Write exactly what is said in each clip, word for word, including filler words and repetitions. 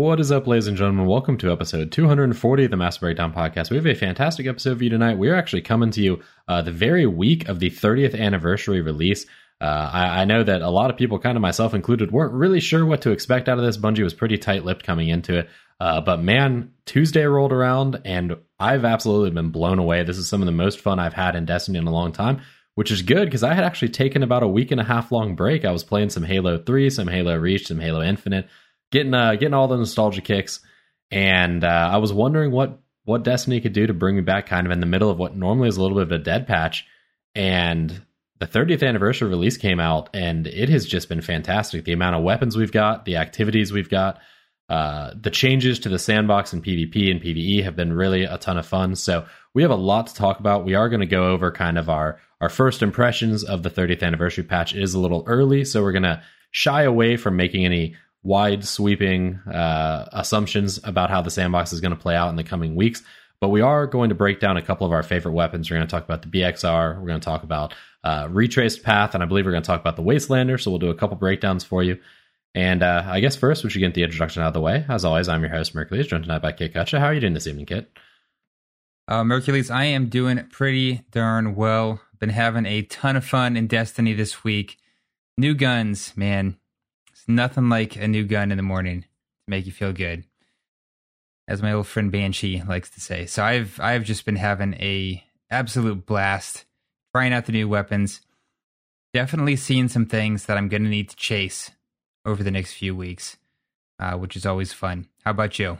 What is up, ladies and gentlemen? Welcome to episode two hundred forty of the Massive Breakdown Podcast. We have a fantastic episode for you tonight. We are actually coming to you uh, the very week of the thirtieth anniversary release. Uh, I, I know that a lot of people, kind of myself included, weren't really sure what to expect out of this. Bungie was pretty tight-lipped coming into it. Uh, but man, Tuesday rolled around, and I've absolutely been blown away. This is some of the most fun I've had in Destiny in a long time, which is good because I had actually taken about a week and a half long break. I was playing some Halo three, some Halo Reach, some Halo Infinite, getting uh, getting all the nostalgia kicks, and uh, I was wondering what what Destiny could do to bring me back kind of in the middle of what normally is a little bit of a dead patch. And the thirtieth anniversary release came out, and it has just been fantastic. The amount of weapons we've got, the activities we've got, uh, the changes to the sandbox and PvP and PvE have been really a ton of fun. So we have a lot to talk about. We are going to go over kind of our, our first impressions of the thirtieth anniversary patch. It is a little early, so we're going to shy away from making any wide sweeping uh, assumptions about how the sandbox is going to play out in the coming weeks. But we are going to break down a couple of our favorite weapons. We're going to talk about the B X R. We're going to talk about uh, Retraced Path. And I believe we're going to talk about the Wastelander. So we'll do a couple breakdowns for you. And uh, I guess first, we should get the introduction out of the way. As always, I'm your host, Mercules, joined tonight by Kit Kutcha. How are you doing this evening, Kit? Uh, Mercules, I am doing pretty darn well. Been having a ton of fun in Destiny this week. New guns, man. Nothing like a new gun in the morning to make you feel good, as my old friend Banshee likes to say. So I've I've just been having a absolute blast trying out the new weapons. Definitely seeing some things that I'm going to need to chase over the next few weeks, uh, which is always fun. How about you?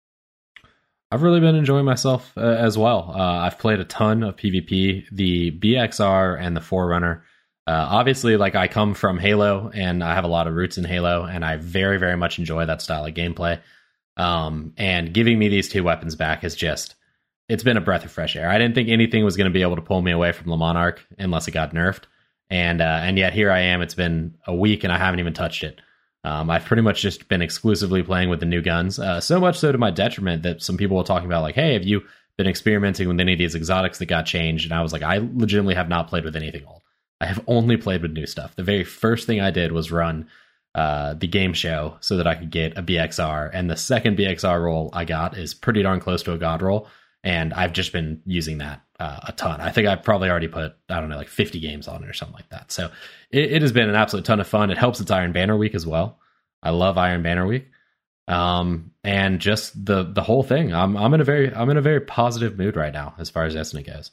I've really been enjoying myself uh, as well. Uh, I've played a ton of PvP. The B X R and the Forerunner. Uh, obviously, like I come from Halo, and I have a lot of roots in Halo, and I very, very much enjoy that style of gameplay. Um, and giving me these two weapons back is just, it's been a breath of fresh air. I didn't think anything was going to be able to pull me away from the Monarch unless it got nerfed. And uh, and yet here I am. It's been a week, and I haven't even touched it. Um, I've pretty much just been exclusively playing with the new guns. Uh, so much so to my detriment that some people were talking about, like, hey, have you been experimenting with any of these exotics that got changed? And I was like, I legitimately have not played with anything old. I have only played with new stuff. The very first thing I did was run uh, the game show so that I could get a B X R. And the second B X R roll I got is pretty darn close to a God roll. And I've just been using that uh, a ton. I think I've probably already put, I don't know, like fifty games on it or something like that. So it, it has been an absolute ton of fun. It helps it's Iron Banner week as well. I love Iron Banner week. Um, and just the the whole thing. I'm I'm in a very I'm in a very positive mood right now as far as Destiny goes.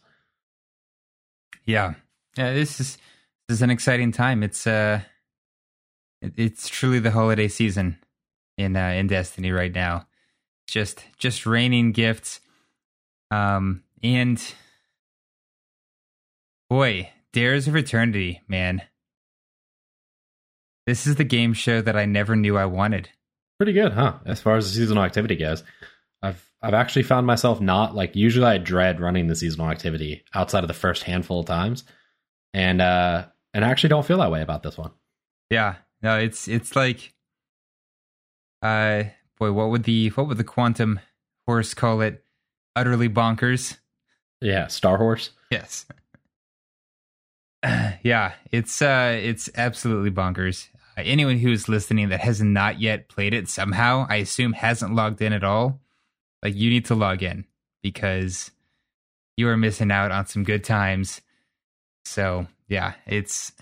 Yeah. Yeah, this is this is an exciting time. It's uh, it, it's truly the holiday season in uh, in Destiny right now. Just just raining gifts, um, and boy, Dares of Eternity, man. This is the game show that I never knew I wanted. Pretty good, huh? As far as the seasonal activity goes, I've I've actually found myself not like usually I dread running the seasonal activity outside of the first handful of times. And uh, and I actually don't feel that way about this one. Yeah, no, it's it's like, uh, boy, what would the what would the Quantum Horse call it? Utterly bonkers. Yeah, Star Horse. Yes. Yeah, it's uh, it's absolutely bonkers. Uh, anyone who's listening that has not yet played it somehow, I assume, hasn't logged in at all. Like, you need to log in because you are missing out on some good times. So, yeah, it's...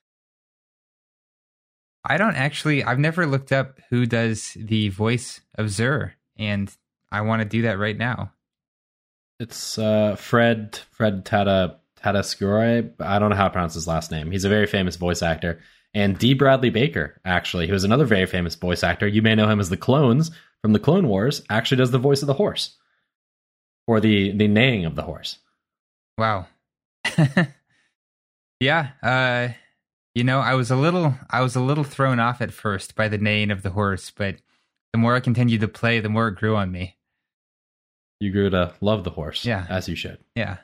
I don't actually... I've never looked up who does the voice of Xur, and I want to do that right now. It's uh, Fred Fred Tata Tatasciore. I don't know how to pronounce his last name. He's a very famous voice actor. And D. Bradley Baker, actually, who is another very famous voice actor. You may know him as the Clones from the Clone Wars, actually does the voice of the horse. Or the, the neighing of the horse. Wow. Yeah, uh, you know, I was a little, I was a little thrown off at first by the neighing of the horse, but the more I continued to play, the more it grew on me. You grew to love the horse, yeah, as you should. Yeah,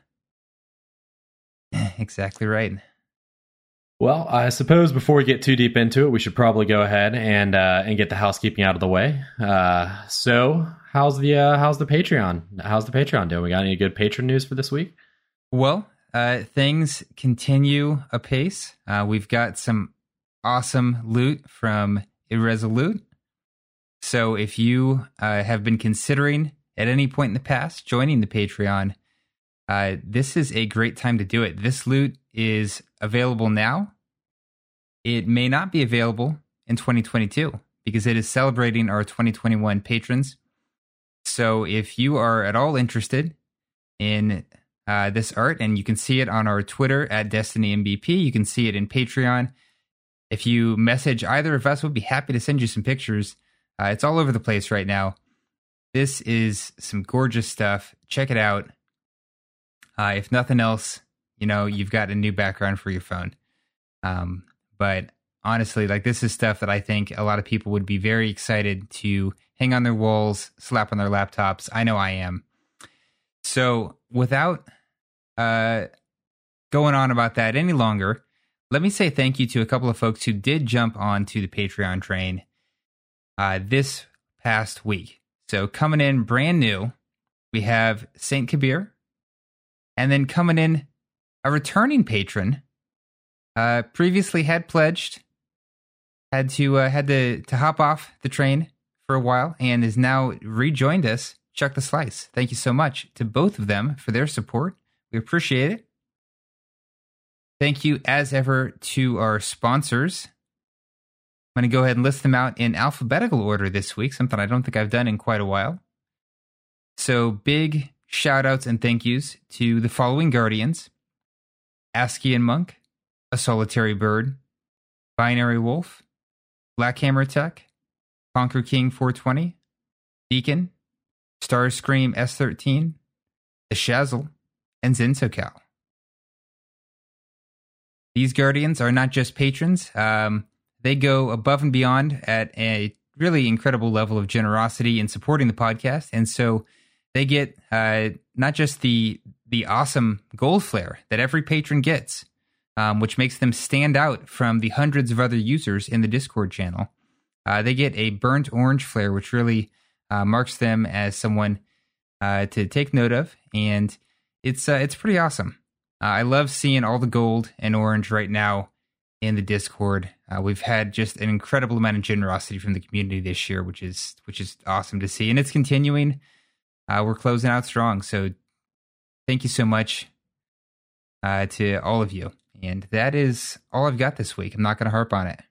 exactly right. Well, I suppose before we get too deep into it, we should probably go ahead and uh, and get the housekeeping out of the way. Uh, so, how's the uh, how's the Patreon? How's the Patreon doing? We got any good patron news for this week? Well. Uh, things continue apace. Uh, we've got some awesome loot from Irresolute. So if you uh, have been considering at any point in the past joining the Patreon, uh, this is a great time to do it. This loot is available now. It may not be available in twenty twenty-two because it is celebrating our twenty twenty-one patrons. So if you are at all interested in uh, this art, and you can see it on our Twitter at Destiny M V P, you can see it in Patreon. If you message either of us, we'll be happy to send you some pictures. Uh, it's all over the place right now. This is some gorgeous stuff. Check it out. Uh, if nothing else, you know, you've got a new background for your phone. Um, but honestly, like, this is stuff that I think a lot of people would be very excited to hang on their walls, slap on their laptops. I know I am. So without uh, going on about that any longer, let me say thank you to a couple of folks who did jump onto the Patreon train uh, this past week. So coming in brand new, we have Saint Kabir. And then coming in, a returning patron, uh, previously had pledged, had to uh, had to, to hop off the train for a while, and is now rejoined us, Chuck the Slice. Thank you so much to both of them for their support. We appreciate it. Thank you, as ever, to our sponsors. I'm going to go ahead and list them out in alphabetical order this week, something I don't think I've done in quite a while. So big shout-outs and thank yous to the following Guardians: Askian Monk, A Solitary Bird, Binary Wolf, Blackhammer Tech, Conquer King four twenty, Beacon, Starscream S thirteen, The Shazzle, and Zinsocal. These Guardians are not just patrons. Um, they go above and beyond at a really incredible level of generosity in supporting the podcast. And so they get uh, not just the the awesome gold flare that every patron gets, um, which makes them stand out from the hundreds of other users in the Discord channel. Uh, they get a burnt orange flare, which really uh, marks them as someone uh, to take note of. And it's uh, it's pretty awesome. Uh, I love seeing all the gold and orange right now in the Discord. Uh, we've had just an incredible amount of generosity from the community this year, which is which is awesome to see, and it's continuing. Uh, we're closing out strong, so thank you so much uh, to all of you. And that is all I've got this week. I'm not going to harp on it.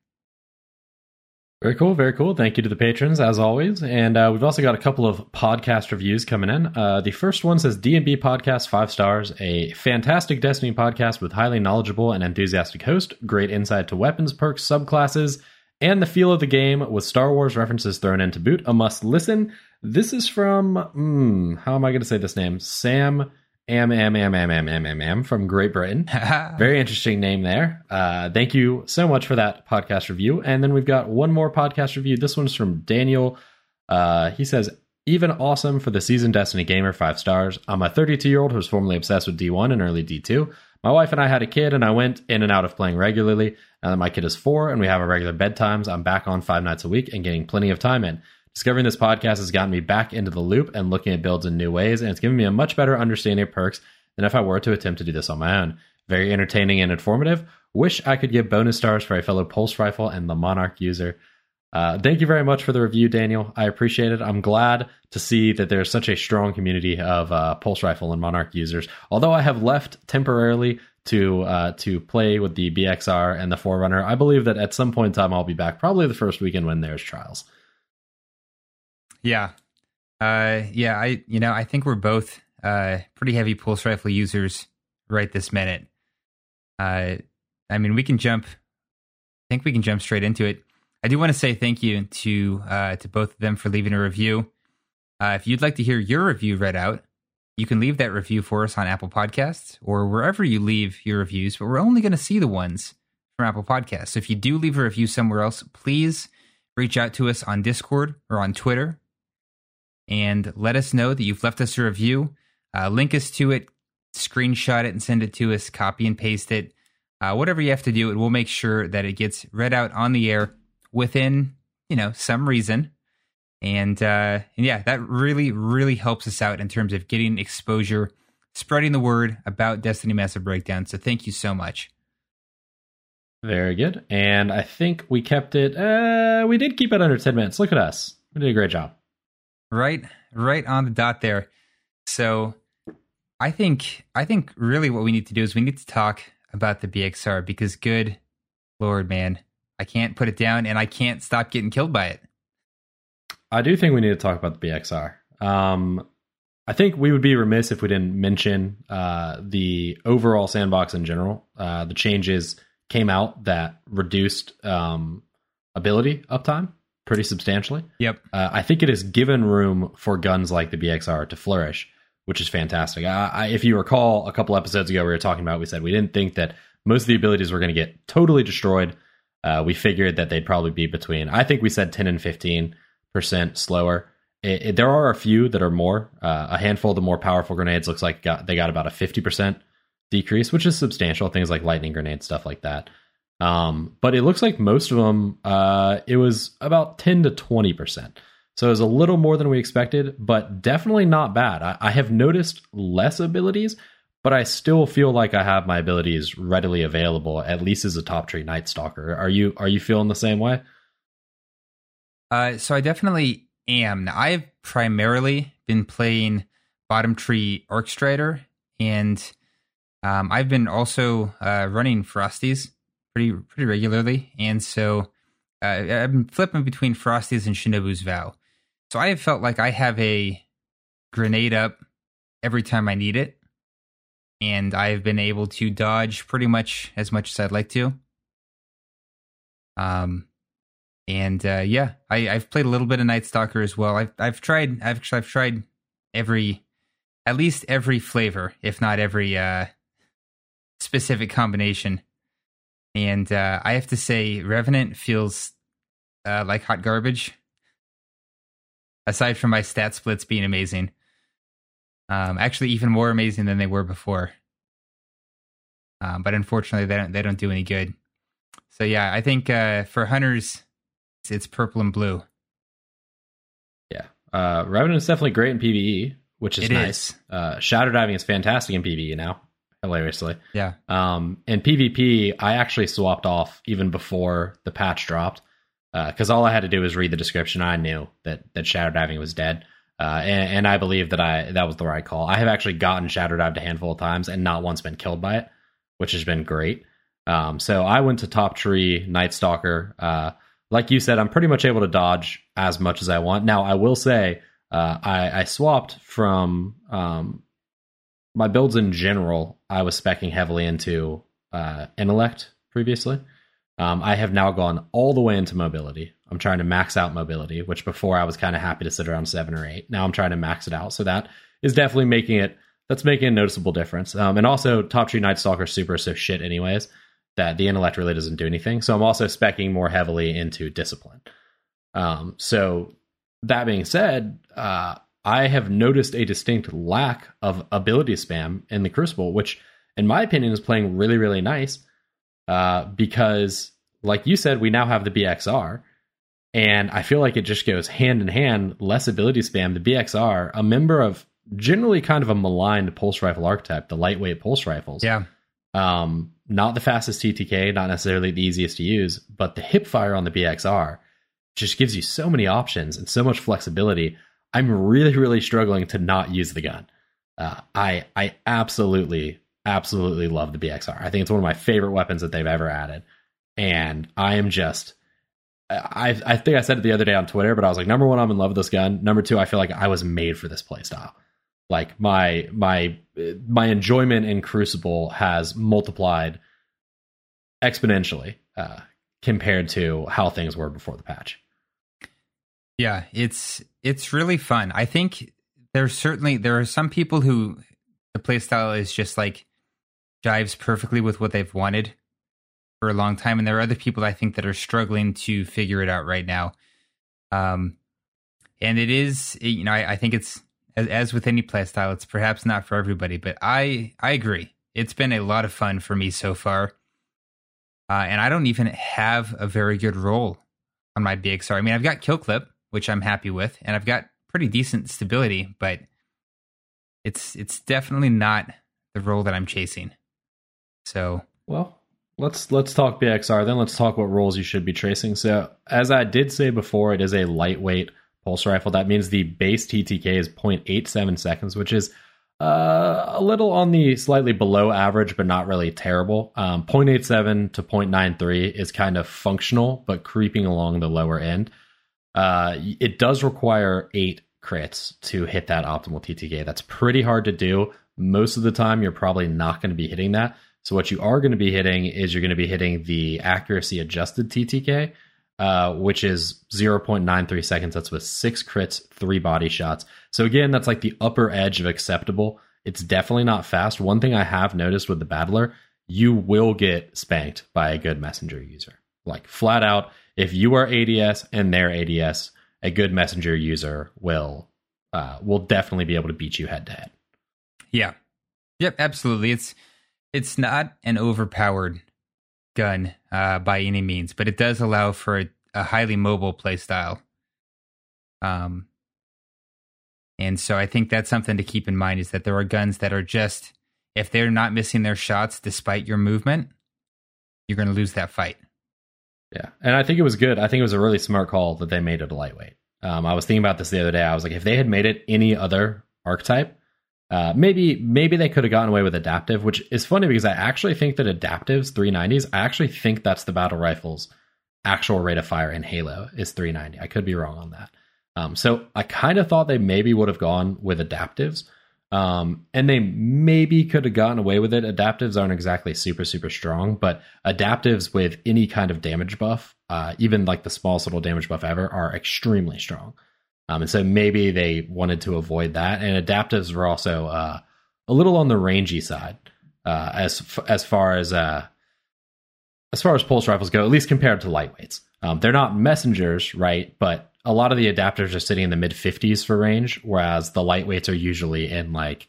Very cool, very cool. Thank you to the patrons, as always. And uh, we've also got a couple of podcast reviews coming in. Uh, the first one says, D and B Podcast, five stars. A fantastic Destiny podcast with highly knowledgeable and enthusiastic host. Great insight to weapons, perks, subclasses, and the feel of the game with Star Wars references thrown in to boot. A must listen. This is from, hmm, how am I going to say this name? Sam Am Am Am Am Am Am Am Am from Great Britain. Very interesting name there. Uh, thank you so much for that podcast review. And then we've got one more podcast review. This one's from Daniel. Uh, he says, even awesome for the seasoned Destiny gamer, five stars. I'm a thirty-two-year-old who's formerly obsessed with D one and early D two. My wife and I had a kid, and I went in and out of playing regularly. Now that my kid is four and we have our regular bedtimes, I'm back on five nights a week and getting plenty of time in. Discovering this podcast has gotten me back into the loop and looking at builds in new ways, and it's given me a much better understanding of perks than if I were to attempt to do this on my own. Very entertaining and informative. Wish I could give bonus stars for a fellow Pulse Rifle and the Monarch user. Uh, thank you very much for the review, Daniel. I appreciate it. I'm glad to see that there's such a strong community of uh, Pulse Rifle and Monarch users. Although I have left temporarily to uh, to play with the B X R and the Forerunner, I believe that at some point in time I'll be back, probably the first weekend when there's trials. Yeah. Uh, yeah, I you know, I think we're both uh, pretty heavy Pulse Rifle users right this minute. Uh, I mean, we can jump, I think we can jump straight into it. I do want to say thank you to uh, to both of them for leaving a review. Uh, if you'd like to hear your review read out, you can leave that review for us on Apple Podcasts or wherever you leave your reviews, but we're only going to see the ones from Apple Podcasts. So if you do leave a review somewhere else, please reach out to us on Discord or on Twitter and let us know that you've left us a review. Uh, link us to it, screenshot it and send it to us, copy and paste it. Uh, whatever you have to do, it will make sure that it gets read out on the air within, you know, some reason. And, uh, and yeah, that really, really helps us out in terms of getting exposure, spreading the word about Destiny Massive Breakdown. So thank you so much. Very good. And I think we kept it, uh, we did keep it under ten minutes. Look at us. We did a great job. Right, right on the dot there. So I think I think really what we need to do is we need to talk about the B X R, because good Lord, man, I can't put it down and I can't stop getting killed by it. I do think we need to talk about the B X R. Um, I think we would be remiss if we didn't mention uh, the overall sandbox in general. Uh, the changes came out that reduced um, ability uptime pretty substantially. Yep. Uh, I think it has given room for guns like the B X R to flourish, which is fantastic. I, I, if you recall, a couple episodes ago, we were talking about, we said we didn't think that most of the abilities were going to get totally destroyed. Uh, we figured that they'd probably be between, I think we said ten and fifteen percent slower. It, it, there are a few that are more. Uh, a handful of the more powerful grenades looks like got, they got about a fifty percent decrease, which is substantial. Things like lightning grenades, stuff like that. Um, but it looks like most of them, uh, it was about ten to twenty percent. So it was a little more than we expected, but definitely not bad. I, I have noticed less abilities, but I still feel like I have my abilities readily available, at least as a top tree Night Stalker. Are you are you feeling the same way? Uh, so I definitely am. Now, I've primarily been playing bottom tree Orchestrator, and um, I've been also uh, running Frosties pretty pretty regularly, and so uh, I've been flipping between Frosties and Shinobu's Vow. So I have felt like I have a grenade up every time I need it, and I've been able to dodge pretty much as much as I'd like to. Um, and uh, yeah, I, I've played a little bit of Night Stalker as well. I've I've tried I've I've tried every, at least every flavor, if not every uh, specific combination. And uh, I have to say, Revenant feels uh, like hot garbage. Aside from my stat splits being amazing. Um, actually, even more amazing than they were before. Um, but unfortunately, they don't they don't do any good. So yeah, I think uh, for hunters, it's, it's purple and blue. Yeah, uh, Revenant is definitely great in PvE, which is it nice. Is. Uh, Shadow Diving is fantastic in PvE now, hilariously. Yeah. Um, in PvP, I actually swapped off even before the patch dropped, because uh, all I had to do was read the description. I knew that that Shadow Diving was dead. Uh, and, and I believe that I that was the right call. I have actually gotten Shadow Dived a handful of times and not once been killed by it, which has been great. Um, so I went to top tree Night Stalker. Uh, like you said, I'm pretty much able to dodge as much as I want. Now, I will say uh, I, I swapped from um, my builds in general. I was speccing heavily into uh, Intellect previously. Um, I have now gone all the way into mobility. I'm trying to max out mobility, which before I was kind of happy to sit around seven or eight. Now I'm trying to max it out. So that is definitely making it, that's making a noticeable difference. Um, and also top tree Night Stalker super is so shit anyways, that the intellect really doesn't do anything. So I'm also speccing more heavily into discipline. Um, so that being said, uh, I have noticed a distinct lack of ability spam in the Crucible, which in my opinion is playing really, really nice. Uh, because, like you said, we now have the B X R, and I feel like it just goes hand in hand. Less ability spam. The B X R, a member of generally kind of a maligned pulse rifle archetype, the lightweight pulse rifles. Yeah. Um, not the fastest T T K, not necessarily the easiest to use, but the hip fire on the B X R just gives you so many options and so much flexibility. I'm really, really struggling to not use the gun. Uh, I, I absolutely. Absolutely love the B X R. I think it's one of my favorite weapons that they've ever added. And I am just, I I think I said it the other day on Twitter, but I was like, number one, I'm in love with this gun. Number two, I feel like I was made for this playstyle. Like my, my, my enjoyment in Crucible has multiplied exponentially uh, compared to how things were before the patch. Yeah, it's, it's really fun. I think there's certainly, there are some people who the playstyle is just like, jives perfectly with what they've wanted for a long time, and there are other people I think that are struggling to figure it out right now. Um, and it is, you know, I, I think it's as, as with any playstyle, it's perhaps not for everybody, but I I agree. It's been a lot of fun for me so far, uh, and I don't even have a very good roll on my B X R. I mean, I've got kill clip, which I'm happy with, and I've got pretty decent stability, but it's it's definitely not the roll that I'm chasing. So, well, let's let's talk B X R. Then let's talk what roles you should be tracing. So, as I did say before, it is a lightweight pulse rifle. That means the base T T K is zero point eight seven seconds, which is uh, a little on the slightly below average, but not really terrible. Um, zero point eight seven to zero point nine three is kind of functional, but creeping along the lower end. Uh, it does require eight crits to hit that optimal T T K. That's pretty hard to do. Most of the time, you're probably not going to be hitting that. So what you are going to be hitting is you're going to be hitting the accuracy adjusted T T K, uh, which is zero point nine three seconds. That's with six crits, three body shots. So again, that's like the upper edge of acceptable. It's definitely not fast. One thing I have noticed with the Battler, you will get spanked by a good messenger user. Like flat out, if you are A D S and they're A D S, a good messenger user will uh, will definitely be able to beat you head to head. Yeah. Yep, absolutely. It's it's not an overpowered gun uh, by any means, but it does allow for a, a highly mobile playstyle. Um, and so I think that's something to keep in mind, is that there are guns that are just, if they're not missing their shots despite your movement, you're going to lose that fight. Yeah, and I think it was good. I think it was a really smart call that they made it a lightweight. Um, I was thinking about this the other day. I was like, if they had made it any other archetype, Uh, maybe maybe they could have gotten away with adaptive, which is funny because I actually think that adaptives, three nineties, I actually think that's the battle rifle's actual rate of fire in Halo is three ninety. I could be wrong on that. Um, so I kind of thought they maybe would have gone with adaptives, um, and they maybe could have gotten away with it. Adaptives aren't exactly super, super strong, but adaptives with any kind of damage buff, uh, even like the smallest little damage buff ever, are extremely strong. Um, and so maybe they wanted to avoid that. And adaptives were also uh, a little on the rangy side uh, as as far as uh, as far as pulse rifles go, at least compared to lightweights. Um, they're not messengers, right? But a lot of the adapters are sitting in the mid fifties for range, whereas the lightweights are usually in like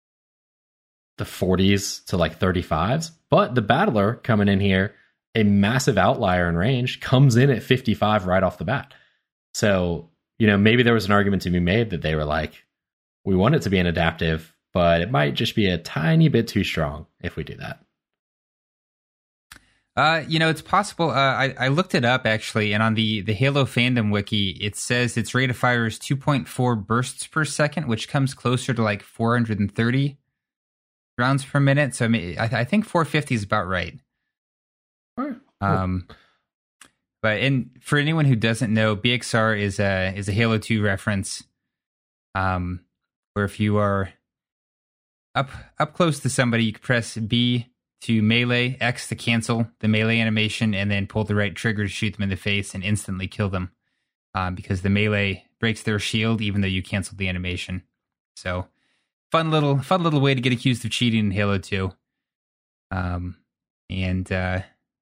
the forties to like thirty-fives. But the Battler coming in here, a massive outlier in range, comes in at fifty-five right off the bat. So, you know, maybe there was an argument to be made that they were like, we want it to be an adaptive, but it might just be a tiny bit too strong if we do that. Uh, you know, it's possible. Uh, I, I looked it up, actually, and on the, the Halo fandom wiki, it says its rate of fire is two point four bursts per second, which comes closer to like four hundred thirty rounds per minute. So I mean, I, I think four fifty is about right. All right. Um, but and for anyone who doesn't know, B X R is a is a Halo two reference. Um, where if you are up up close to somebody, you can press B to melee, X to cancel the melee animation, and then pull the right trigger to shoot them in the face and instantly kill them. Um, because the melee breaks their shield even though you canceled the animation. So fun little fun little way to get accused of cheating in Halo two. Um, and uh,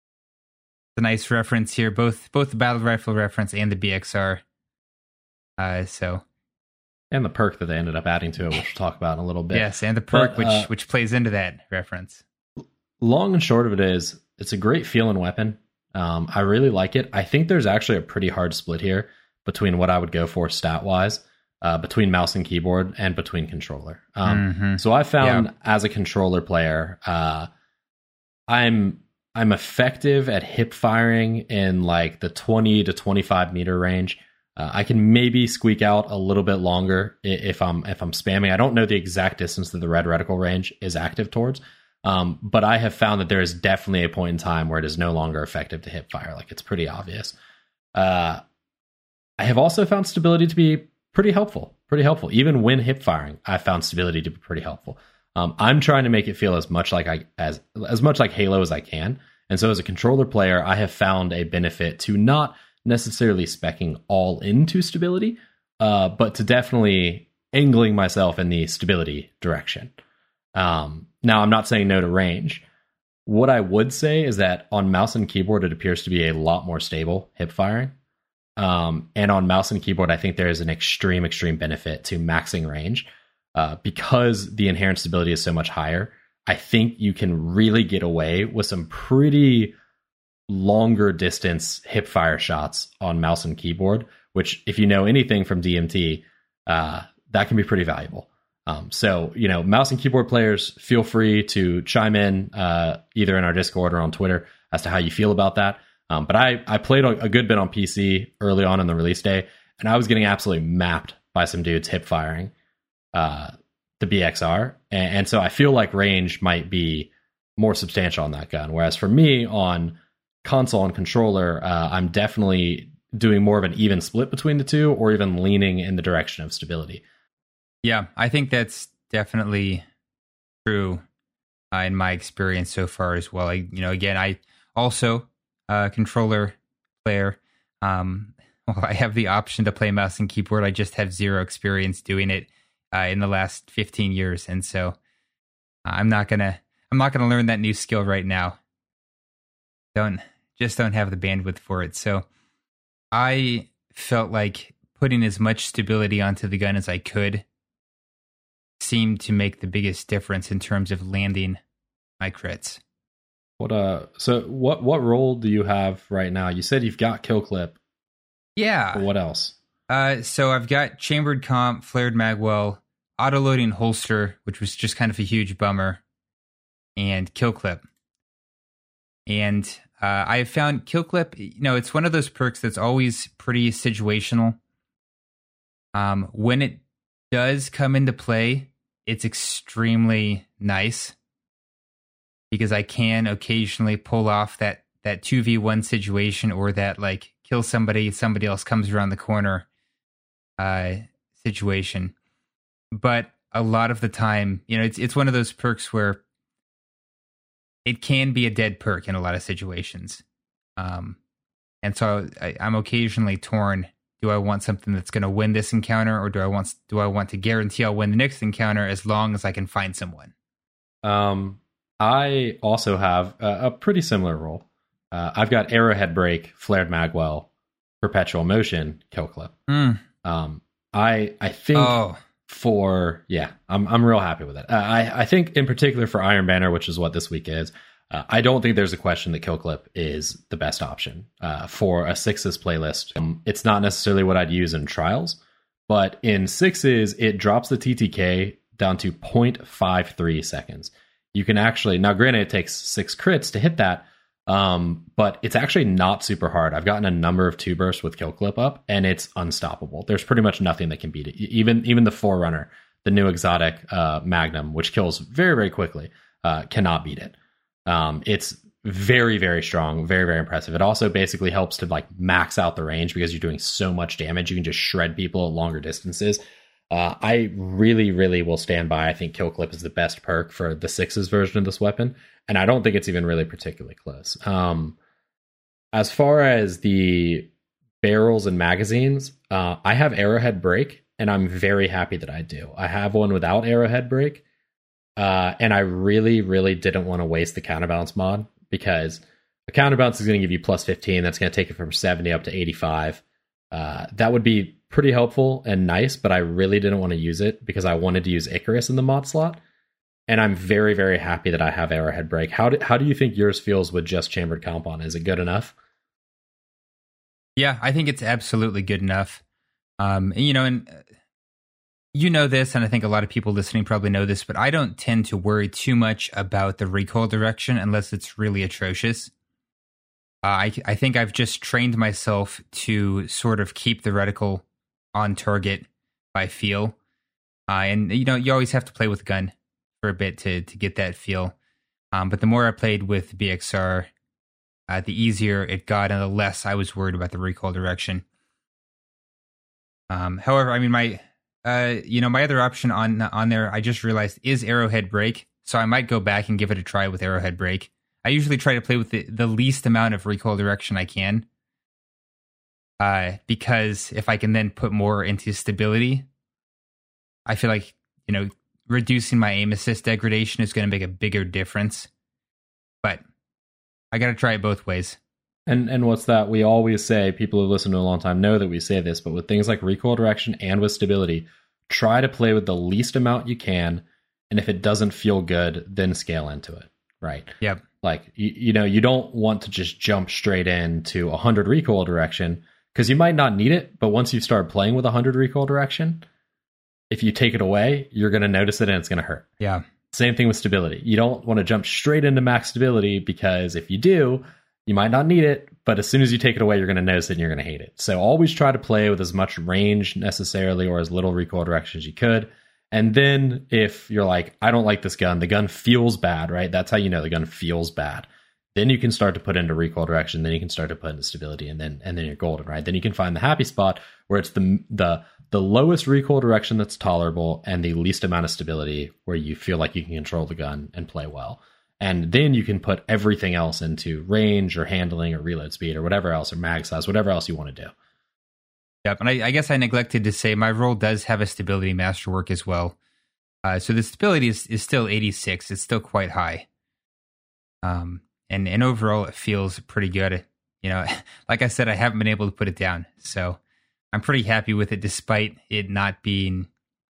a nice reference here, both both the battle rifle reference and the B X R. Uh, so, and the perk that they ended up adding to it, which we'll talk about in a little bit. Yes, and the perk but, uh, which which plays into that reference. Long and short of it is, it's a great feeling weapon. Um, I really like it. I think there's actually a pretty hard split here between what I would go for stat wise, uh, between mouse and keyboard and between controller. Um, mm-hmm. So I found yeah. as a controller player, uh, I'm I'm effective at hip firing in like the twenty to twenty-five meter range. Uh, I can maybe squeak out a little bit longer if I'm if I'm spamming. I don't know the exact distance that the red reticle range is active towards, um, but I have found that there is definitely a point in time where it is no longer effective to hip fire. Like, it's pretty obvious. Uh, I have also found stability to be pretty helpful. Pretty helpful. Even when hip firing, I found stability to be pretty helpful. Um, I'm trying to make it feel as much like I as as much like Halo as I can. And so as a controller player, I have found a benefit to not necessarily speccing all into stability, uh, but to definitely angling myself in the stability direction. Um, now, I'm not saying no to range. What I would say is that on mouse and keyboard, it appears to be a lot more stable hip firing. Um, and on mouse and keyboard, I think there is an extreme, extreme benefit to maxing range. Uh, because the inherent stability is so much higher, I think you can really get away with some pretty longer distance hip fire shots on mouse and keyboard, which, if you know anything from D M T, uh, that can be pretty valuable. Um, so, you know, mouse and keyboard players, feel free to chime in uh, either in our Discord or on Twitter as to how you feel about that. Um, but I, I played a good bit on P C early on in the release day, and I was getting absolutely mapped by some dudes hip firing uh, the B X R, and, and so I feel like range might be more substantial on that gun. Whereas for me on console and controller, uh, I'm definitely doing more of an even split between the two, or even leaning in the direction of stability. Yeah, I think that's definitely true uh, in my experience so far as well. I, you know, again, I also uh, controller player. Um, well, I have the option to play mouse and keyboard. I just have zero experience doing it uh, in the last fifteen years, and so I'm not gonna I'm not gonna learn that new skill right now. Don't just don't have the bandwidth for it. So I felt like putting as much stability onto the gun as I could seemed to make the biggest difference in terms of landing my crits. What uh? So what what role do you have right now? You said you've got kill clip. Yeah. But what else? Uh, so I've got chambered comp, flared magwell, auto loading holster, which was just kind of a huge bummer, and kill clip. And uh, I have found kill clip. You know, it's one of those perks that's always pretty situational. Um, when it does come into play, it's extremely nice because I can occasionally pull off that that two v one situation, or that like kill somebody, somebody else comes around the corner uh, situation. But a lot of the time, you know, it's it's one of those perks where it can be a dead perk in a lot of situations. Um, and so I, I'm occasionally torn. Do I want something that's going to win this encounter, or do I want do I want to guarantee I'll win the next encounter as long as I can find someone? Um, I also have a, a pretty similar role. Uh, I've got arrowhead break, flared magwell, perpetual motion, kill clip. Mm. Um, I I think oh. for yeah, I'm I'm real happy with it. Uh, I I think in particular for Iron Banner, which is what this week is. Uh, I don't think there's a question that kill clip is the best option uh, for a sixes playlist. Um, it's not necessarily what I'd use in trials, but in sixes, it drops the T T K down to zero point five three seconds. You can actually, now granted, it takes six crits to hit that, um, but it's actually not super hard. I've gotten a number of two bursts with kill clip up, and it's unstoppable. There's pretty much nothing that can beat it. Even even the Forerunner, the new exotic uh, Magnum, which kills very, very quickly, uh, cannot beat it. Um, it's very, very strong, very, very impressive. It also basically helps to like max out the range because you're doing so much damage. You can just shred people at longer distances. Uh, I really, really will stand by. I think kill clip is the best perk for the sixes version of this weapon, and I don't think it's even really particularly close. Um, as far as the barrels and magazines, uh, I have arrowhead break, and I'm very happy that I do. I have one without arrowhead break. Uh, and I really, really didn't want to waste the counterbalance mod because the counterbalance is going to give you plus fifteen. That's going to take it from seventy up to eighty-five. Uh, that would be pretty helpful and nice, but I really didn't want to use it because I wanted to use Icarus in the mod slot. And I'm very, very happy that I have arrowhead break. How do, how do you think yours feels with just chambered comp on? Is it good enough? Yeah, I think it's absolutely good enough. Um, and, you know, and you know this, and I think a lot of people listening probably know this, but I don't tend to worry too much about the recoil direction unless it's really atrocious. Uh, I, I think I've just trained myself to sort of keep the reticle on target by feel. Uh, and, you know, you always have to play with a gun for a bit to, to get that feel. Um, but the more I played with B X R, uh, the easier it got and the less I was worried about the recoil direction. Um, however, I mean, my... Uh, you know, my other option on on there, I just realized, is arrowhead break. So I might go back and give it a try with arrowhead break. I usually try to play with the, the least amount of recoil direction I can. Uh, because if I can then put more into stability, I feel like, you know, reducing my aim assist degradation is going to make a bigger difference. But I got to try it both ways. And and what's that? We always say, people who listen to a long time know that we say this, but with things like recoil direction and with stability, try to play with the least amount you can. And if it doesn't feel good, then scale into it. Right. Yep. Like, you, you know, you don't want to just jump straight into one hundred recoil direction because you might not need it. But once you start playing with one hundred recoil direction, if you take it away, you're going to notice it and it's going to hurt. Yeah. Same thing with stability. You don't want to jump straight into max stability because if you do, You might not need it, but as soon as you take it away, you're going to notice it and you're going to hate it. So always try to play with as much range necessarily or as little recoil direction as you could. And then if you're like, I don't like this gun, the gun feels bad, right? That's how you know the gun feels bad. Then you can start to put into recoil direction. Then you can start to put into stability, and then and then you're golden, right? Then you can find the happy spot where it's the the the lowest recoil direction that's tolerable and the least amount of stability, where you feel like you can control the gun and play well. And then you can put everything else into range or handling or reload speed or whatever else, or mag size, whatever else you want to do. Yep, and I, I guess I neglected to say my roll does have a stability masterwork as well. Uh, so the stability is, is still eighty-six. It's still quite high. Um. And and overall, it feels pretty good. You know, like I said, I haven't been able to put it down. So I'm pretty happy with it, despite it not being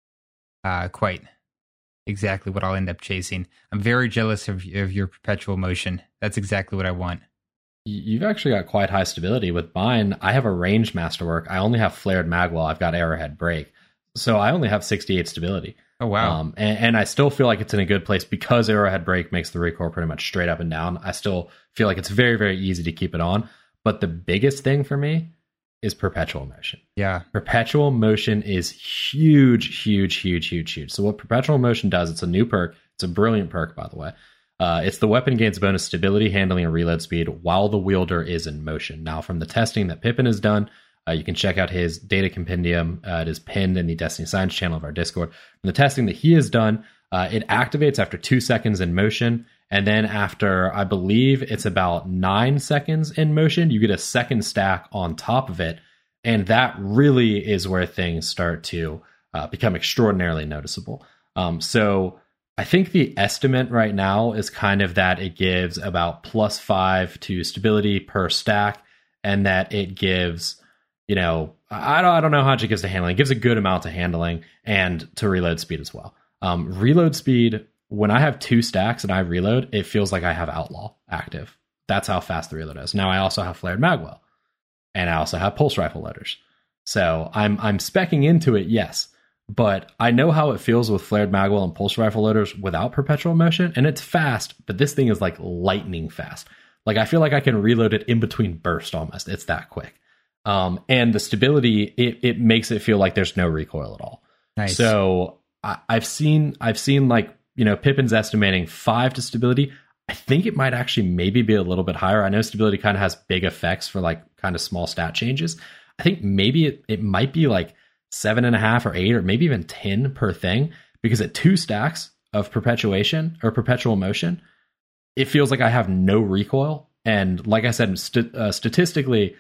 uh, quite exactly what I'll end up chasing. I'm very jealous of, of your perpetual motion. That's exactly what I want. You've actually got quite high stability. With mine, I have a range masterwork. I only have flared magwell. I've got arrowhead break. So I only have sixty-eight stability. Oh, wow. Um, and, and I still feel like it's in a good place because arrowhead break makes the recoil pretty much straight up and down. I still feel like it's very, very easy to keep it on. But the biggest thing for me is perpetual motion. Yeah. Perpetual motion is huge, huge, huge, huge, huge. So what perpetual motion does, it's a new perk. It's a brilliant perk, by the way. Uh, it's the weapon gains bonus stability, handling, and reload speed while the wielder is in motion. Now, from the testing that Pippin has done, Uh, you can check out his data compendium. Uh, it is pinned in the Destiny Science channel of our Discord. From the testing that he has done, uh, it activates after two seconds in motion. And then after, I believe it's about nine seconds in motion, you get a second stack on top of it. And that really is where things start to uh, become extraordinarily noticeable. Um, so I think the estimate right now is kind of that it gives about plus five to stability per stack, and that it gives... You know, I don't, I don't know how much it gives to handling. It gives a good amount to handling and to reload speed as well. Um, reload speed, when I have two stacks and I reload, it feels like I have Outlaw active. That's how fast the reload is. Now I also have flared magwell, and I also have pulse rifle loaders. So I'm I'm speccing into it, yes, but I know how it feels with flared magwell and pulse rifle loaders without perpetual motion, and it's fast, but this thing is like lightning fast. Like I feel like I can reload it in between burst almost. It's that quick. Um, and the stability, it, it makes it feel like there's no recoil at all. Nice. So I, I've seen, I've seen like, you know, Pippin's estimating five to stability. I think it might actually maybe be a little bit higher. I know stability kind of has big effects for like kind of small stat changes. I think maybe it, it might be like seven and a half or eight or maybe even ten per thing, because at two stacks of perpetuation or perpetual motion, it feels like I have no recoil. And like I said, st- uh, statistically,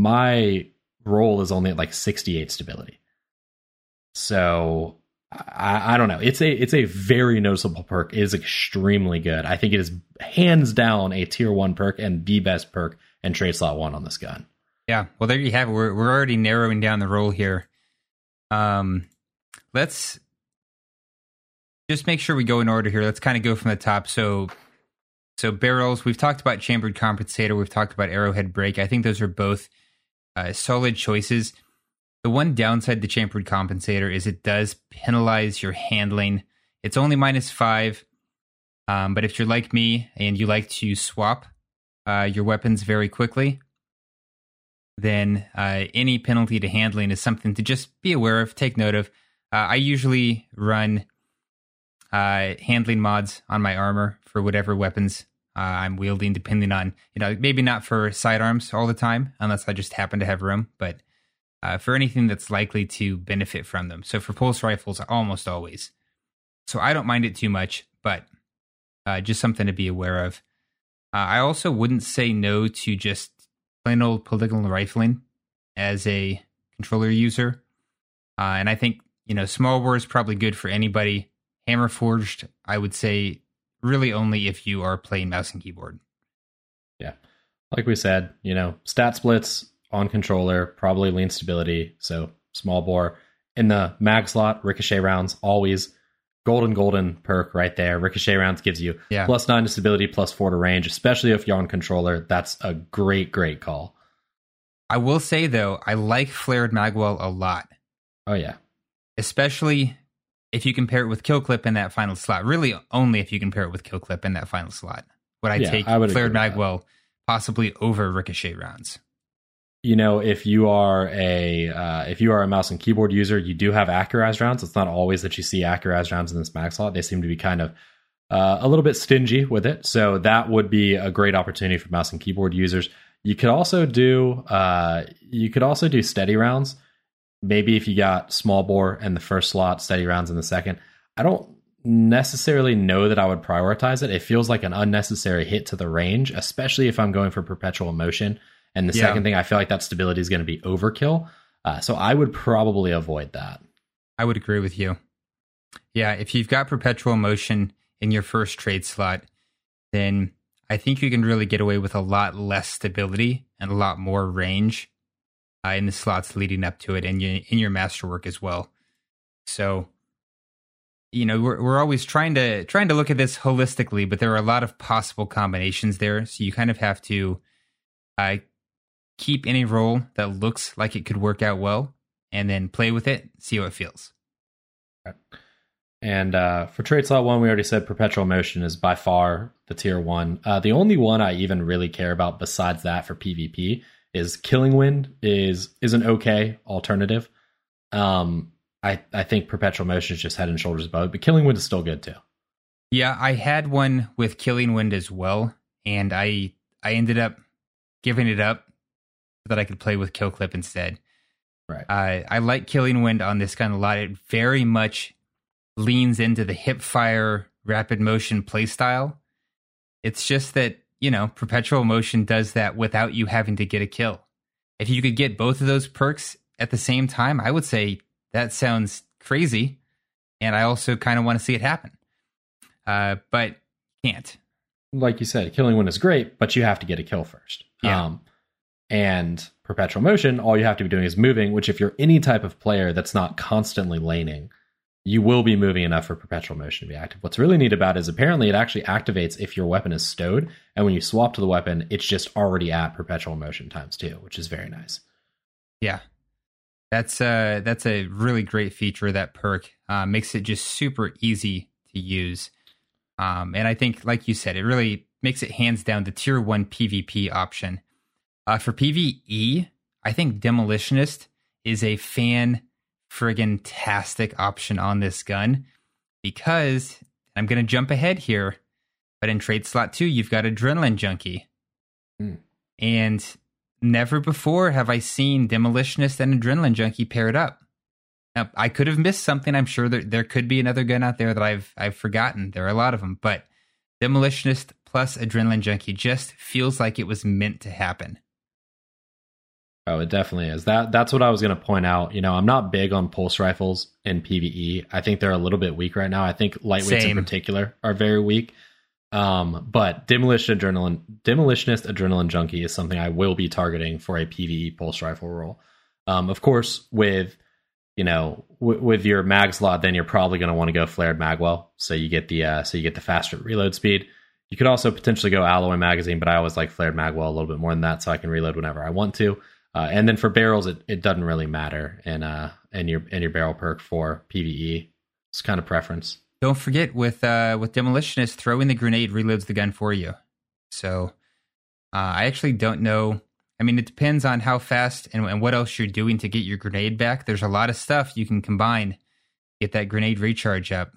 my roll is only at like sixty-eight stability. So I, I don't know. It's a it's a very noticeable perk. It is extremely good. I think it is hands down a tier one perk and the best perk in trade slot one on this gun. Yeah. Well, there you have it. We're we're already narrowing down the roll here. Um, let's just make sure we go in order here. Let's kind of go from the top. So. So barrels, we've talked about chambered compensator, we've talked about arrowhead break. I think those are both uh, solid choices. The one downside to chambered compensator is it does penalize your handling. It's only minus five, um, but if you're like me and you like to swap uh, your weapons very quickly, then uh, any penalty to handling is something to just be aware of, take note of. Uh, I usually run uh, handling mods on my armor for whatever weapons Uh, I'm wielding, depending on, you know, maybe not for sidearms all the time, unless I just happen to have room, but uh, for anything that's likely to benefit from them. So for pulse rifles, almost always. So I don't mind it too much, but uh, just something to be aware of. Uh, I also wouldn't say no to just plain old polygonal rifling as a controller user. Uh, and I think, you know, small bore is probably good for anybody. Hammer forged, I would say, really only if you are playing mouse and keyboard. Yeah. Like we said, you know, stat splits on controller, probably lean stability. So small bore. In the mag slot, ricochet rounds, always golden, golden perk right there. Ricochet rounds gives you yeah. plus nine to stability, plus four to range, especially if you're on controller. That's a great, great call. I will say, though, I like flared magwell a lot. Oh, yeah. Especially if you compare it with kill clip in that final slot. Really, only if you compare it with kill clip in that final slot would I yeah, take I would flared magwell possibly over ricochet rounds. You know, if you are a uh, if you are a mouse and keyboard user, you do have accurized rounds. It's not always that you see accurized rounds in this mag slot. They seem to be kind of uh, a little bit stingy with it. So that would be a great opportunity for mouse and keyboard users. You could also do uh, you could also do steady rounds. Maybe if you got small bore in the first slot, steady rounds in the second. I don't necessarily know that I would prioritize it. It feels like an unnecessary hit to the range, especially if I'm going for perpetual motion. And the yeah. second thing, I feel like that stability is going to be overkill. Uh, so I would probably avoid that. I would agree with you. Yeah, if you've got perpetual motion in your first trade slot, then I think you can really get away with a lot less stability and a lot more range uh, in the slots leading up to it and in, in your masterwork as well. So, you know, we're we're always trying to trying to look at this holistically, but there are a lot of possible combinations there. So you kind of have to uh, keep any role that looks like it could work out well, and then play with it, see how it feels. Right. And uh, for trade slot one, we already said perpetual motion is by far the tier one. Uh, the only one I even really care about besides that for PvP is Killing Wind is is an okay alternative. Um, I I think perpetual motion is just head and shoulders above it, but Killing Wind is still good too. Yeah, I had one with Killing Wind as well, and I I ended up giving it up so that I could play with Kill Clip instead. Right. I I like Killing Wind on this gun a lot. It very much leans into the hip fire rapid motion playstyle. It's just that, you know, perpetual motion does that without you having to get a kill. If you could get both of those perks at the same time, I would say that sounds crazy, and I also kind of want to see it happen. Uh, but can't. Like you said, Killing Wind is great, but you have to get a kill first. Yeah. Um, and perpetual motion, all you have to be doing is moving, which if you're any type of player that's not constantly laning, you will be moving enough for perpetual motion to be active. What's really neat about it is apparently it actually activates if your weapon is stowed, and when you swap to the weapon, it's just already at perpetual motion times two, which is very nice. Yeah. That's uh that's a really great feature. That perk uh, makes it just super easy to use. Um, and I think, like you said, it really makes it hands down the tier one PvP option. Uh, for PvE, I think Demolitionist is a fan friggin' tastic option on this gun because I'm going to jump ahead here, but in trade slot two, you've got Adrenaline Junkie. Mm. And never before have I seen Demolitionist and Adrenaline Junkie paired up. Now, I could have missed something. I'm sure there, there could be another gun out there that I've I've forgotten. There are a lot of them, but Demolitionist plus Adrenaline Junkie just feels like it was meant to happen. Oh, it definitely is. That that's what I was going to point out. You know, I'm not big on pulse rifles in PvE. I think they're a little bit weak right now. I think lightweights Same. in particular are very weak. Um, but Demolition Adrenaline, Demolitionist Adrenaline Junkie is something I will be targeting for a PvE pulse rifle role. Um, of course, with you know, w- with your mag slot, then you're probably going to want to go flared magwell, so you get the uh, so you get the faster reload speed. You could also potentially go alloy magazine, but I always like flared magwell a little bit more than that, so I can reload whenever I want to. Uh, and then for barrels, it, it doesn't really matter in uh in your in your barrel perk for PvE. It's kind of preference. Don't forget with uh, with Demolitionist, throwing the grenade reloads the gun for you. So uh, I actually don't know. I mean, it depends on how fast and, and what else you're doing to get your grenade back. There's a lot of stuff you can combine, get that grenade recharge up.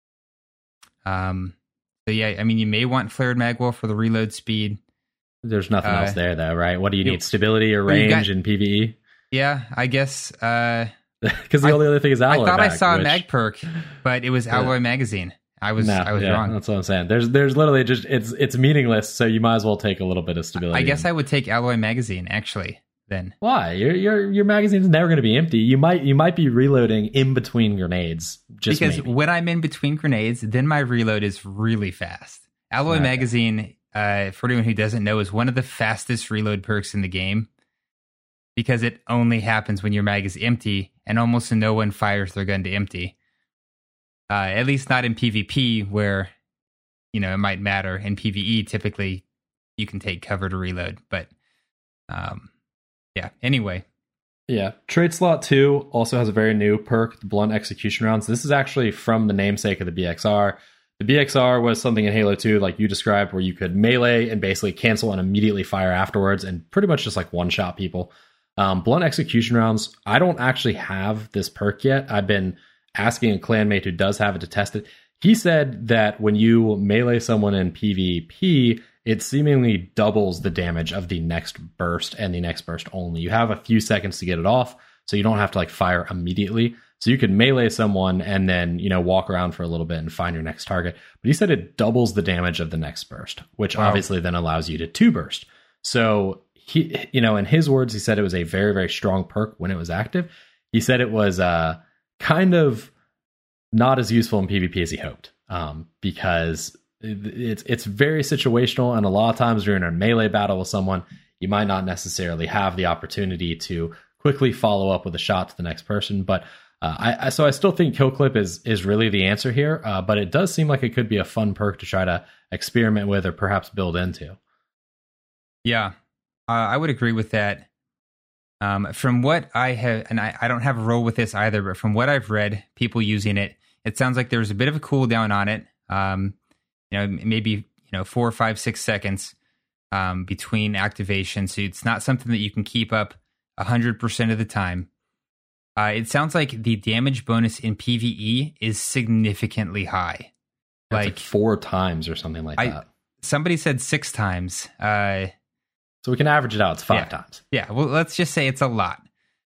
Um. So yeah, I mean, you may want flared magwell for the reload speed. There's nothing uh, else there, though, right? What do you need? Stability or range got, in PvE? Yeah, I guess. Because uh, the I, only other thing is alloy. I thought mag, I saw which, a mag perk, but it was alloy yeah. magazine. I was, no, I was yeah, wrong. That's what I'm saying. There's, there's literally just it's, it's meaningless. So you might as well take a little bit of stability. I guess in. I would take alloy magazine actually. Then why? Your, your, your magazine's never going to be empty. You might, you might be reloading in between grenades. Just because maybe. when I'm in between grenades, then my reload is really fast. Alloy okay. magazine. Uh, for anyone who doesn't know, is one of the fastest reload perks in the game because it only happens when your mag is empty and almost no one fires their gun to empty. Uh, at least not in PvP where, you know, it might matter. In PvE, typically you can take cover to reload. But um, yeah, anyway. Yeah. Trade slot two also has a very new perk, the blunt execution rounds. This is actually from the namesake of the B X R. The B X R was something in Halo two, like you described, where you could melee and basically cancel and immediately fire afterwards and pretty much just like one-shot people. Um, blunt execution rounds, I don't actually have this perk yet. I've been asking a clanmate who does have it to test it. He said that when you melee someone in PvP, it seemingly doubles the damage of the next burst and the next burst only. You have a few seconds to get it off, so you don't have to like fire immediately. So you could melee someone and then, you know, walk around for a little bit and find your next target. But he said it doubles the damage of the next burst, which wow. obviously then allows you to two burst. So he, you know, in his words, he said it was a very, very strong perk when it was active. He said it was uh, kind of not as useful in PvP as he hoped, um, because it's it's very situational, and a lot of times you're in a melee battle with someone, you might not necessarily have the opportunity to quickly follow up with a shot to the next person. But uh, I, I so I still think Kill Clip is is really the answer here, uh, but it does seem like it could be a fun perk to try to experiment with or perhaps build into. Yeah, uh, I would agree with that. Um, from what I have, and I, I don't have a role with this either, but from what I've read, people using it, it sounds like there's a bit of a cooldown on it. Um, you know, maybe, you know, four, five, six seconds um, between activation. So it's not something that you can keep up one hundred percent of the time. Uh, it sounds like the damage bonus in PvE is significantly high. Like, like four times or something like I, that. Somebody said six times. Uh, so we can average it out. It's five yeah, times. Yeah, well, let's just say it's a lot.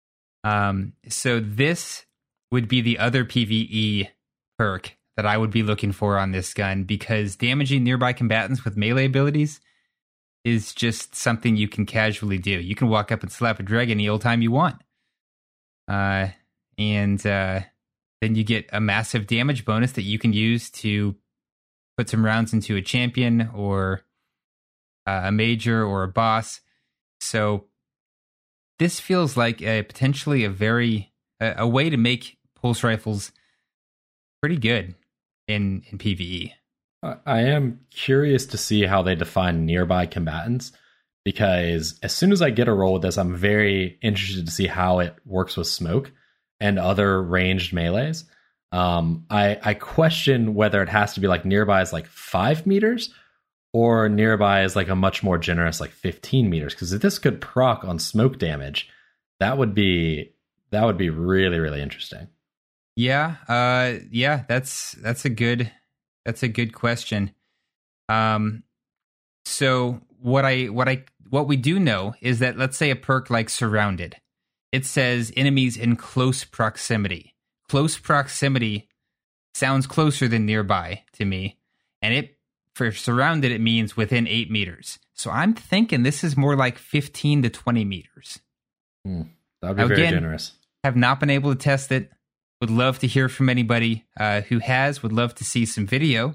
Um, so this would be the other PvE perk that I would be looking for on this gun, because damaging nearby combatants with melee abilities is just something you can casually do. You can walk up and slap a dreg any old time you want. Uh, and uh, then you get a massive damage bonus that you can use to put some rounds into a champion or uh, a major or a boss. So this feels like a potentially a very a, a way to make pulse rifles pretty good in in PvE. I am curious to see how they define nearby combatants, because as soon as I get a roll with this, I'm very interested to see how it works with smoke and other ranged melees. Um, I, I question whether it has to be like nearby is like five meters or nearby is like a much more generous like fifteen meters. Because if this could proc on smoke damage, that would be that would be really, really interesting. Yeah, uh, yeah, that's that's a good that's a good question. Um, so what I what I what we do know is that, let's say a perk like Surrounded, it says enemies in close proximity. Close proximity sounds closer than nearby to me, and it for Surrounded it means within eight meters. So I'm thinking this is more like fifteen to twenty meters. Hmm, that would be Again, very generous. Have not been able to test it. Would love to hear from anybody uh, who has. Would love to see some video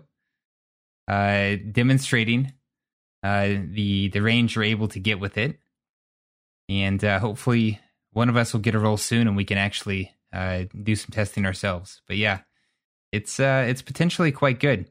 uh, demonstrating uh, the the range you're able to get with it, and uh, hopefully one of us will get a roll soon, and we can actually uh, do some testing ourselves. But yeah, it's uh, it's potentially quite good.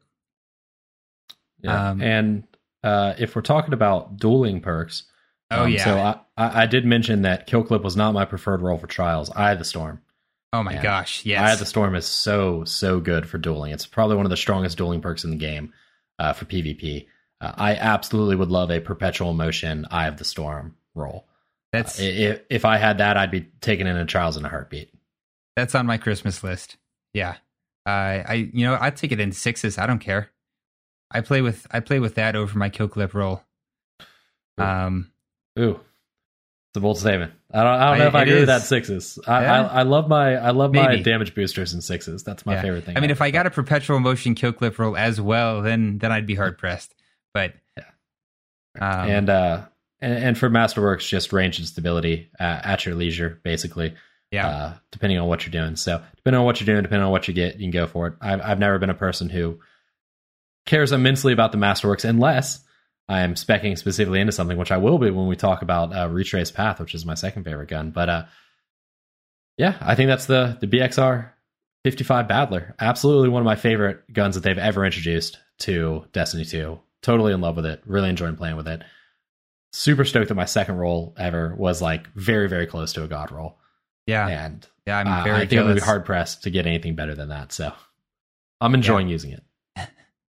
Yeah, um, and uh, if we're talking about dueling perks, oh um, yeah. So I, I, I did mention that Kill Clip was not my preferred role for Trials. Eye of the Storm. Oh my and gosh, yes. Eye of the Storm is so, so good for dueling. It's probably one of the strongest dueling perks in the game uh, for PvP. Uh, I absolutely would love a perpetual motion Eye of the Storm role. That's uh, if, if I had that, I'd be taking in a Trials in a heartbeat. That's on my Christmas list. Yeah. Uh, I you know, I'd take it in sixes. I don't care. I play with I play with that over my Kill Clip role. Ooh. Um Ooh. It's a bold statement. I don't. I don't know I, if I agree is. with that sixes. I, yeah. I, I love my. I love Maybe. my damage boosters in sixes. That's my yeah. favorite thing. I mean, if I got a perpetual motion Kill Clip roll as well, then then I'd be hard pressed. But yeah. Um, and uh, and, and for Masterworks, just range and stability uh, at your leisure, basically. Yeah. Uh, depending on what you're doing. So depending on what you're doing, depending on what you get, you can go for it. I've I've never been a person who cares immensely about the Masterworks unless I am speccing specifically into something, which I will be when we talk about uh, Retrace Path, which is my second favorite gun. But uh, yeah, I think that's the the B X R fifty-five Battler. Absolutely one of my favorite guns that they've ever introduced to Destiny two. Totally in love with it. Really enjoying playing with it. Super stoked that my second roll ever was like very, very close to a God roll. Yeah. And yeah, I'm uh, very I think I'm going to be hard pressed to get anything better than that. So I'm enjoying yeah. using it.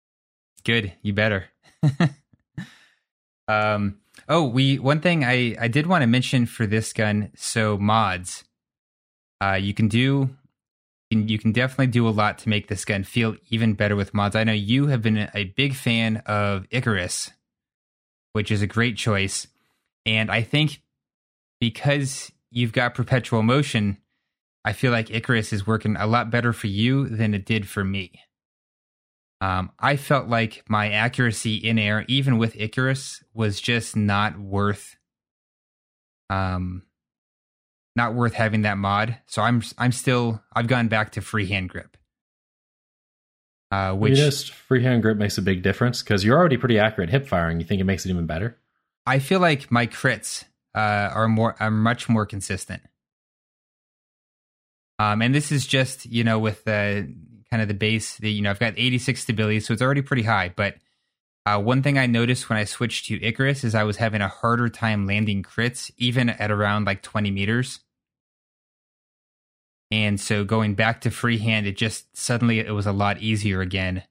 Good. You better. um. Oh, we one thing I, I did want to mention for this gun. So mods, uh, you can do, you can definitely do a lot to make this gun feel even better with mods. I know you have been a big fan of Icarus, which is a great choice, and I think because you've got perpetual motion, I feel like Icarus is working a lot better for you than it did for me. Um, I felt like my accuracy in air, even with Icarus, was just not worth, um, not worth having that mod. So I'm, I'm still, I've gone back to freehand grip. Uh, which you just freehand grip makes a big difference because you're already pretty accurate hip firing. You think it makes it even better? I feel like my crits uh, are more, are much more consistent. Um, and this is just, you know, with the kind of the base, the, you know, I've got eighty-six stability, so it's already pretty high. But uh, one thing I noticed when I switched to Icarus is I was having a harder time landing crits, even at around like twenty meters. And so going back to freehand, it just suddenly it was a lot easier again.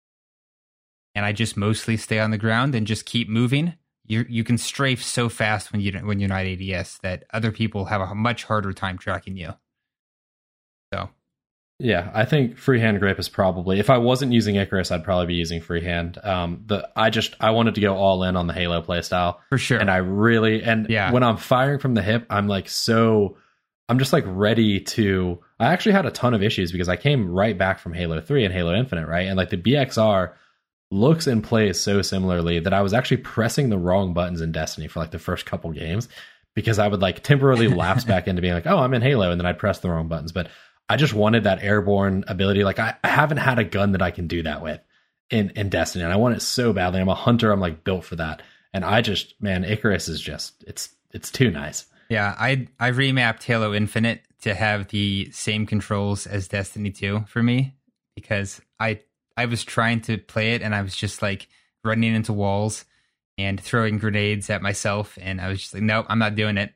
And I just mostly stay on the ground and just keep moving. You you can strafe so fast when you when you're not A D S that other people have a much harder time tracking you. So, yeah, I think freehand grip is probably, if I wasn't using Icarus, I'd probably be using freehand. Um, the I just I wanted to go all in on the Halo playstyle for sure, and I really and yeah. when I'm firing from the hip, I'm like so I'm just like ready to. I actually had a ton of issues because I came right back from Halo three and Halo Infinite, right, and like the B X R looks and plays so similarly that I was actually pressing the wrong buttons in Destiny for like the first couple games because I would like temporarily lapse back into being like, oh, I'm in Halo, and then I'd press the wrong buttons, but I just wanted that airborne ability. Like I, I haven't had a gun that I can do that with in, in Destiny. And I want it so badly. I'm a hunter. I'm like built for that. And I just, man, Icarus is just, it's, it's too nice. Yeah. I, I remapped Halo Infinite to have the same controls as Destiny two for me because I, I was trying to play it and I was just like running into walls and throwing grenades at myself. And I was just like, nope, I'm not doing it.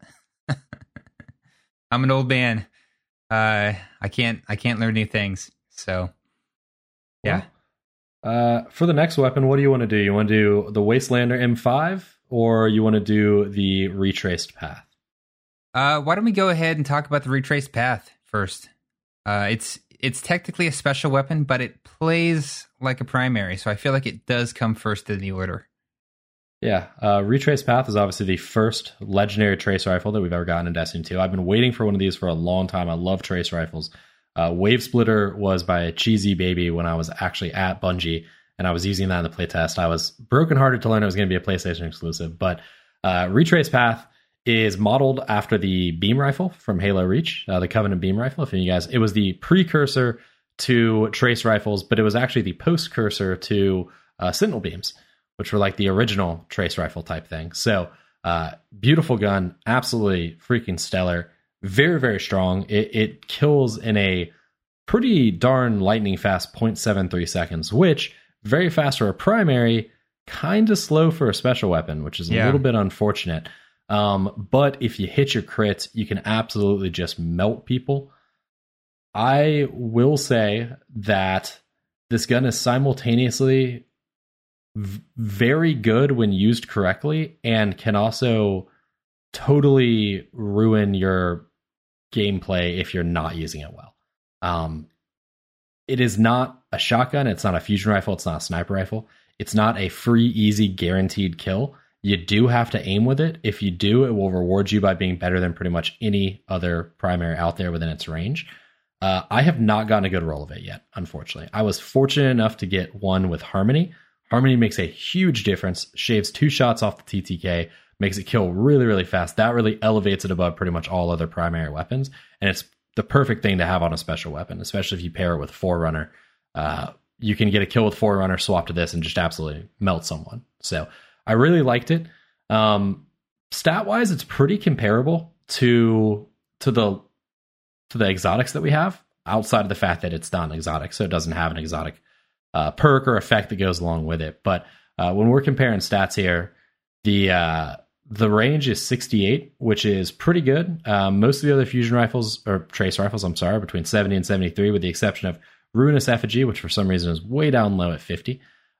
I'm an old man. Uh, I can't. I can't learn new things. So, yeah. Well, uh, for the next weapon, what do you want to do? You want to do the Wastelander M five, or you want to do the Retraced Path? Uh, why don't we go ahead and talk about the Retraced Path first? Uh, it's it's technically a special weapon, but it plays like a primary, so I feel like it does come first in the order. Yeah, uh, Retraced Path is obviously the first legendary trace rifle that we've ever gotten in Destiny two. I've been waiting for one of these for a long time. I love trace rifles. Uh, Wave Splitter was by a cheesy baby when I was actually at Bungie, and I was using that in the playtest. I was brokenhearted to learn it was going to be a PlayStation exclusive, but uh, Retraced Path is modeled after the beam rifle from Halo Reach, uh, the Covenant beam rifle. If you guys, it was the precursor to trace rifles, but it was actually the postcursor to uh, Sentinel beams, which were like the original trace rifle type thing. So, uh, beautiful gun, absolutely freaking stellar, very, very strong. It, it kills in a pretty darn lightning fast zero point seven three seconds, which very fast for a primary, kind of slow for a special weapon, which is a yeah. little bit unfortunate. Um, but if you hit your crits, you can absolutely just melt people. I will say that this gun is simultaneously very good when used correctly and can also totally ruin your gameplay if you're not using it well. Um, it is not a shotgun. It's not a fusion rifle. It's not a sniper rifle. It's not a free, easy, guaranteed kill. You do have to aim with it. If you do, it will reward you by being better than pretty much any other primary out there within its range. Uh, I have not gotten a good roll of it yet, unfortunately. I was fortunate enough to get one with Harmony. Harmony makes a huge difference, shaves two shots off the T T K, makes it kill really, really fast. That really elevates it above pretty much all other primary weapons, and it's the perfect thing to have on a special weapon, especially if you pair it with Forerunner. Uh, you can get a kill with Forerunner, swap to this, and just absolutely melt someone. So I really liked it. Um, stat-wise, it's pretty comparable to to the to the exotics that we have, outside of the fact that it's not an exotic, so it doesn't have an exotic Uh, perk or effect that goes along with it. But uh, when we're comparing stats here, the uh, the range is sixty-eight, which is pretty good. Um, most of the other fusion rifles, or trace rifles, I'm sorry, between seventy and seventy-three, with the exception of Ruinous Effigy, which for some reason is way down low at fifty.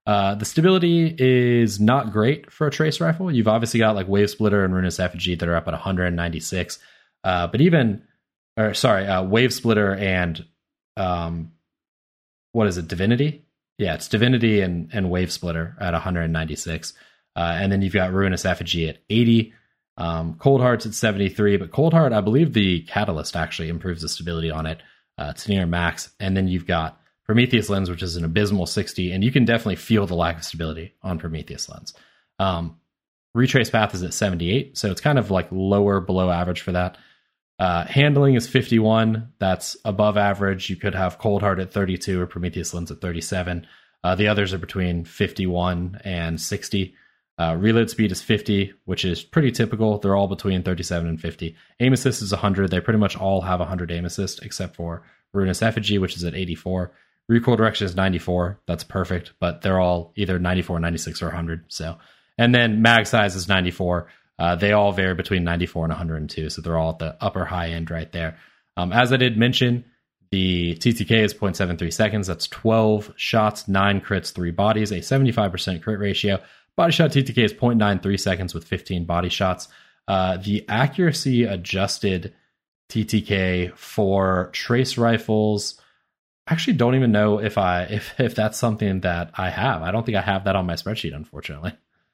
Uh, the stability is not great for a trace rifle. You've obviously got like Wave Splitter and Ruinous Effigy that are up at one hundred ninety-six. Uh, but even, or sorry, uh, Wave Splitter and um, what is it, Divinity? Yeah, it's Divinity and, and Wave Splitter at one hundred ninety-six. Uh, and then you've got Ruinous Effigy at eighty. Um, Cold Heart's at seventy-three, but Cold Heart, I believe the Catalyst actually improves the stability on it. Uh, it's near max. And then you've got Prometheus Lens, which is an abysmal sixty, and you can definitely feel the lack of stability on Prometheus Lens. Um, Retrace Path is at seventy-eight, so it's kind of like lower, below average for that. Uh, handling is fifty-one. That's above average. You could have Cold Heart at thirty-two or Prometheus Lens at thirty-seven. Uh, the others are between fifty-one and sixty. Uh, reload speed is fifty, which is pretty typical. They're all between thirty-seven and fifty. Aim assist is one hundred. They pretty much all have one hundred aim assist, except for Ruinous Effigy, which is at eighty-four. Recoil direction is ninety-four. That's perfect, but they're all either ninety-four, ninety-six, or one hundred. So, and then mag size is ninety-four. Uh, they all vary between ninety-four and one hundred two, so they're all at the upper high end right there. Um, as I did mention, the T T K is zero point seven three seconds. That's twelve shots, nine crits, three bodies, a seventy-five percent crit ratio. Body shot T T K is zero point nine three seconds with fifteen body shots. Uh, the accuracy adjusted T T K for trace rifles, I actually don't even know if I if if that's something that I have. I don't think I have that on my spreadsheet, unfortunately.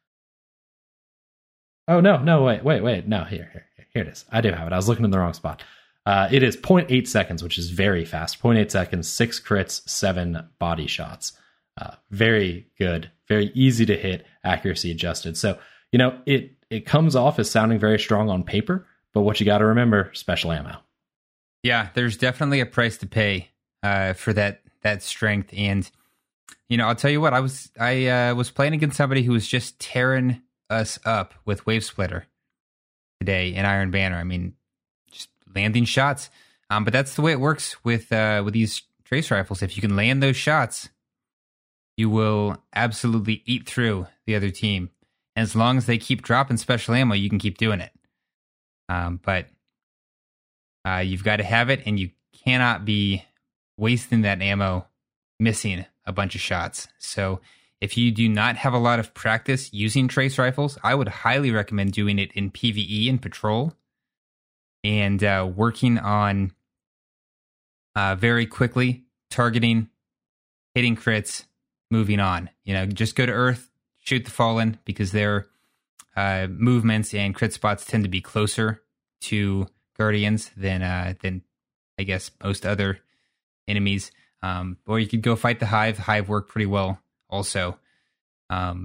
Oh no, no, wait, wait, wait, no, here, here, here it is. I do have it. I was looking in the wrong spot. Uh, it is zero point eight seconds, which is very fast. zero point eight seconds, six crits, seven body shots. Uh, very good, very easy to hit, accuracy adjusted. So, you know, it it comes off as sounding very strong on paper, but what you got to remember, special ammo. Yeah, there's definitely a price to pay uh, for that that strength. And, you know, I'll tell you what, I was I uh, was playing against somebody who was just tearing us up with Wave Splitter today in Iron Banner. I mean, just landing shots. Um, but that's the way it works with uh, with these trace rifles. If you can land those shots, you will absolutely eat through the other team. And as long as they keep dropping special ammo, you can keep doing it. Um, but uh, you've got to have it, and you cannot be wasting that ammo missing a bunch of shots. So if you do not have a lot of practice using trace rifles, I would highly recommend doing it in PvE and Patrol and uh, working on uh, very quickly targeting, hitting crits, moving on. You know, just go to Earth, shoot the Fallen, because their uh, movements and crit spots tend to be closer to Guardians than uh, than I guess most other enemies. Um, or you could go fight the Hive. Hive work pretty well also. Um,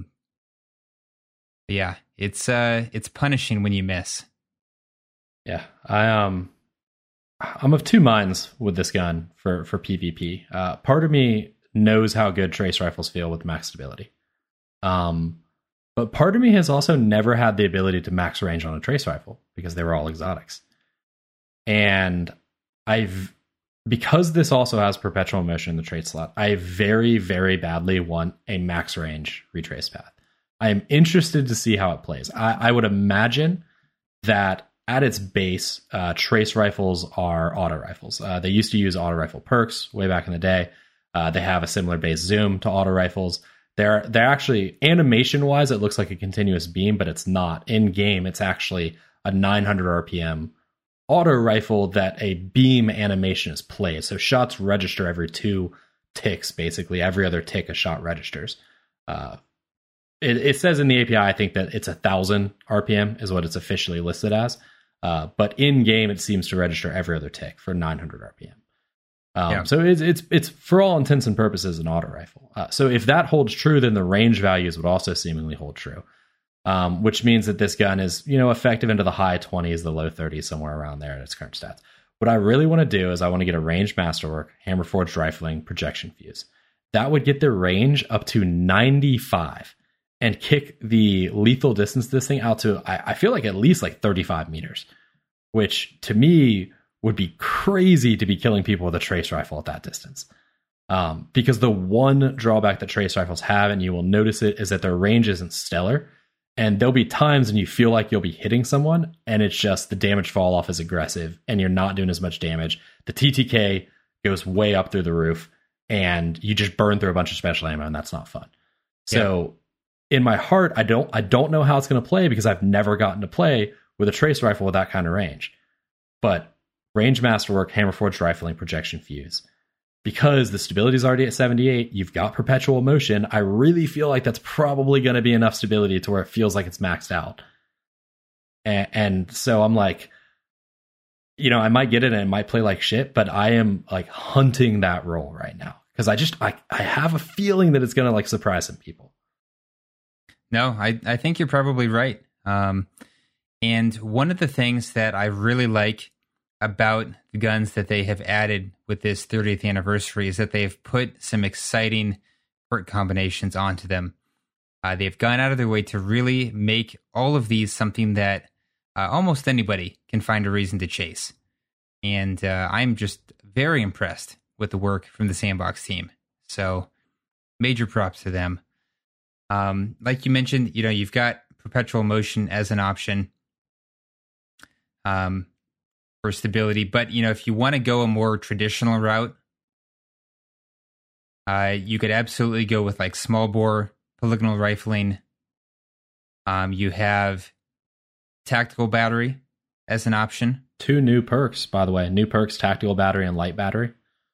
yeah, it's uh, it's punishing when you miss. Yeah, I um, I'm of two minds with this gun for for PvP. Uh, part of me knows how good trace rifles feel with max stability. Um, but part of me has also never had the ability to max range on a trace rifle because they were all exotics. And I've, because this also has perpetual motion in the trait slot, I very, very badly want a max range retrace path. I am interested to see how it plays. I, I would imagine that at its base, uh, trace rifles are auto rifles. Uh, they used to use auto rifle perks way back in the day. Uh, they have a similar base zoom to auto rifles. They're they're actually, animation wise, it looks like a continuous beam, but it's not. In game, it's actually a nine hundred R P M auto rifle that a beam animation is played. So shots register every two ticks, basically. Every other tick a shot registers. Uh, it, it says in the A P I, I think that it's a thousand R P M is what it's officially listed as. Uh, but in game, it seems to register every other tick for nine hundred R P M. Um, yeah. So it's it's it's for all intents and purposes an auto rifle. Uh, so if that holds true, then the range values would also seemingly hold true, um, which means that this gun is, you know, effective into the high twenties, the low thirties, somewhere around there at its current stats. What I really want to do is I want to get a ranged masterwork, hammer forged rifling, projection fuse. That would get the range up to ninety-five and kick the lethal distance of this thing out to, I, I feel like at least like thirty-five meters, which to me would be crazy to be killing people with a trace rifle at that distance. Um, because the one drawback that trace rifles have, and you will notice it, is that their range isn't stellar. And there'll be times when you feel like you'll be hitting someone, and it's just the damage fall off is aggressive, and you're not doing as much damage. The T T K goes way up through the roof, and you just burn through a bunch of special ammo, and that's not fun. So yeah. in my heart, I don't I don't know how it's going to play because I've never gotten to play with a trace rifle with that kind of range. But range masterwork, hammer forged rifling, projection fuse. Because the stability is already at seventy-eight, you've got perpetual motion. I really feel like that's probably going to be enough stability to where it feels like it's maxed out. And, and so I'm like, you know, I might get it and it might play like shit, but I am like hunting that role right now because I just I, I have a feeling that it's going to like surprise some people. No, I, I think you're probably right. Um, and one of the things that I really like about the guns that they have added with this thirtieth anniversary is that they've put some exciting perk combinations onto them. Uh, they've gone out of their way to really make all of these something that uh, almost anybody can find a reason to chase. And uh, I'm just very impressed with the work from the Sandbox team. So major props to them. Um, like you mentioned, you know, you've got perpetual motion as an option. Um, for stability, but you know, if you want to go a more traditional route, uh, you could absolutely go with like small bore polygonal rifling. Um, you have tactical battery as an option. Two new perks, by the way, new perks: tactical battery and light battery.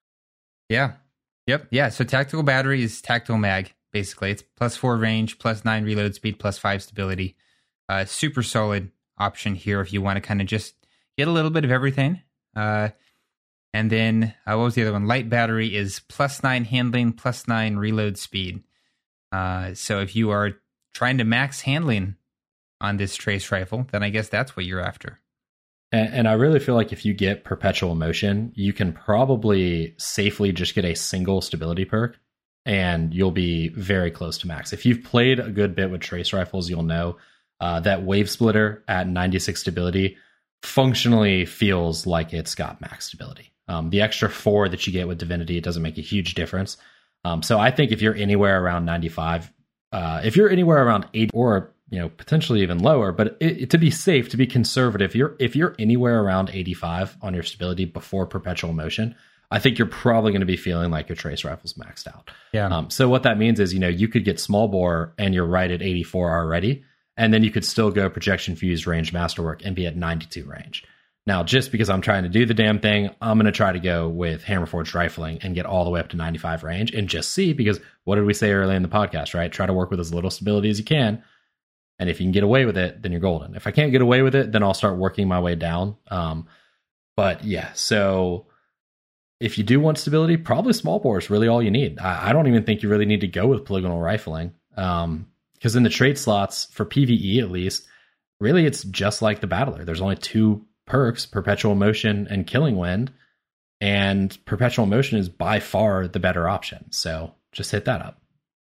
Yeah, yep, yeah. So tactical battery is tactical mag. Basically, it's plus four range, plus nine reload speed, plus five stability. Uh, super solid option here if you want to kind of just get a little bit of everything. Uh, and then, uh, what was the other one? Light battery is plus nine handling, plus nine reload speed. Uh, so if you are trying to max handling on this trace rifle, then I guess that's what you're after. And, and I really feel like if you get perpetual motion, you can probably safely just get a single stability perk and you'll be very close to max. If you've played a good bit with trace rifles, you'll know uh, that wave splitter at ninety-six stability functionally feels like it's got max stability. Um, the extra four that you get with Divinity, it doesn't make a huge difference. Um, so I think if you're anywhere around ninety-five, uh, if you're anywhere around eighty or you know potentially even lower, but it, it, to be safe, to be conservative, you're if you're anywhere around eighty-five on your stability before perpetual motion, I think you're probably going to be feeling like your trace rifle's maxed out. Yeah. Um, so what that means is you know you could get small bore and you're right at eighty-four already. And then you could still go projection fuse range masterwork and be at ninety-two range. Now, just because I'm trying to do the damn thing, I'm going to try to go with hammer forged rifling and get all the way up to ninety-five range and just see, because what did we say earlier in the podcast, right? Try to work with as little stability as you can. And if you can get away with it, then you're golden. If I can't get away with it, then I'll start working my way down. Um, but yeah, so if you do want stability, probably small bore is really all you need. I, I don't even think you really need to go with polygonal rifling. Um, Because in the trade slots, for PvE at least, really it's just like the Battler. There's only two perks, Perpetual Motion and Killing Wind, and Perpetual Motion is by far the better option. So just hit that up.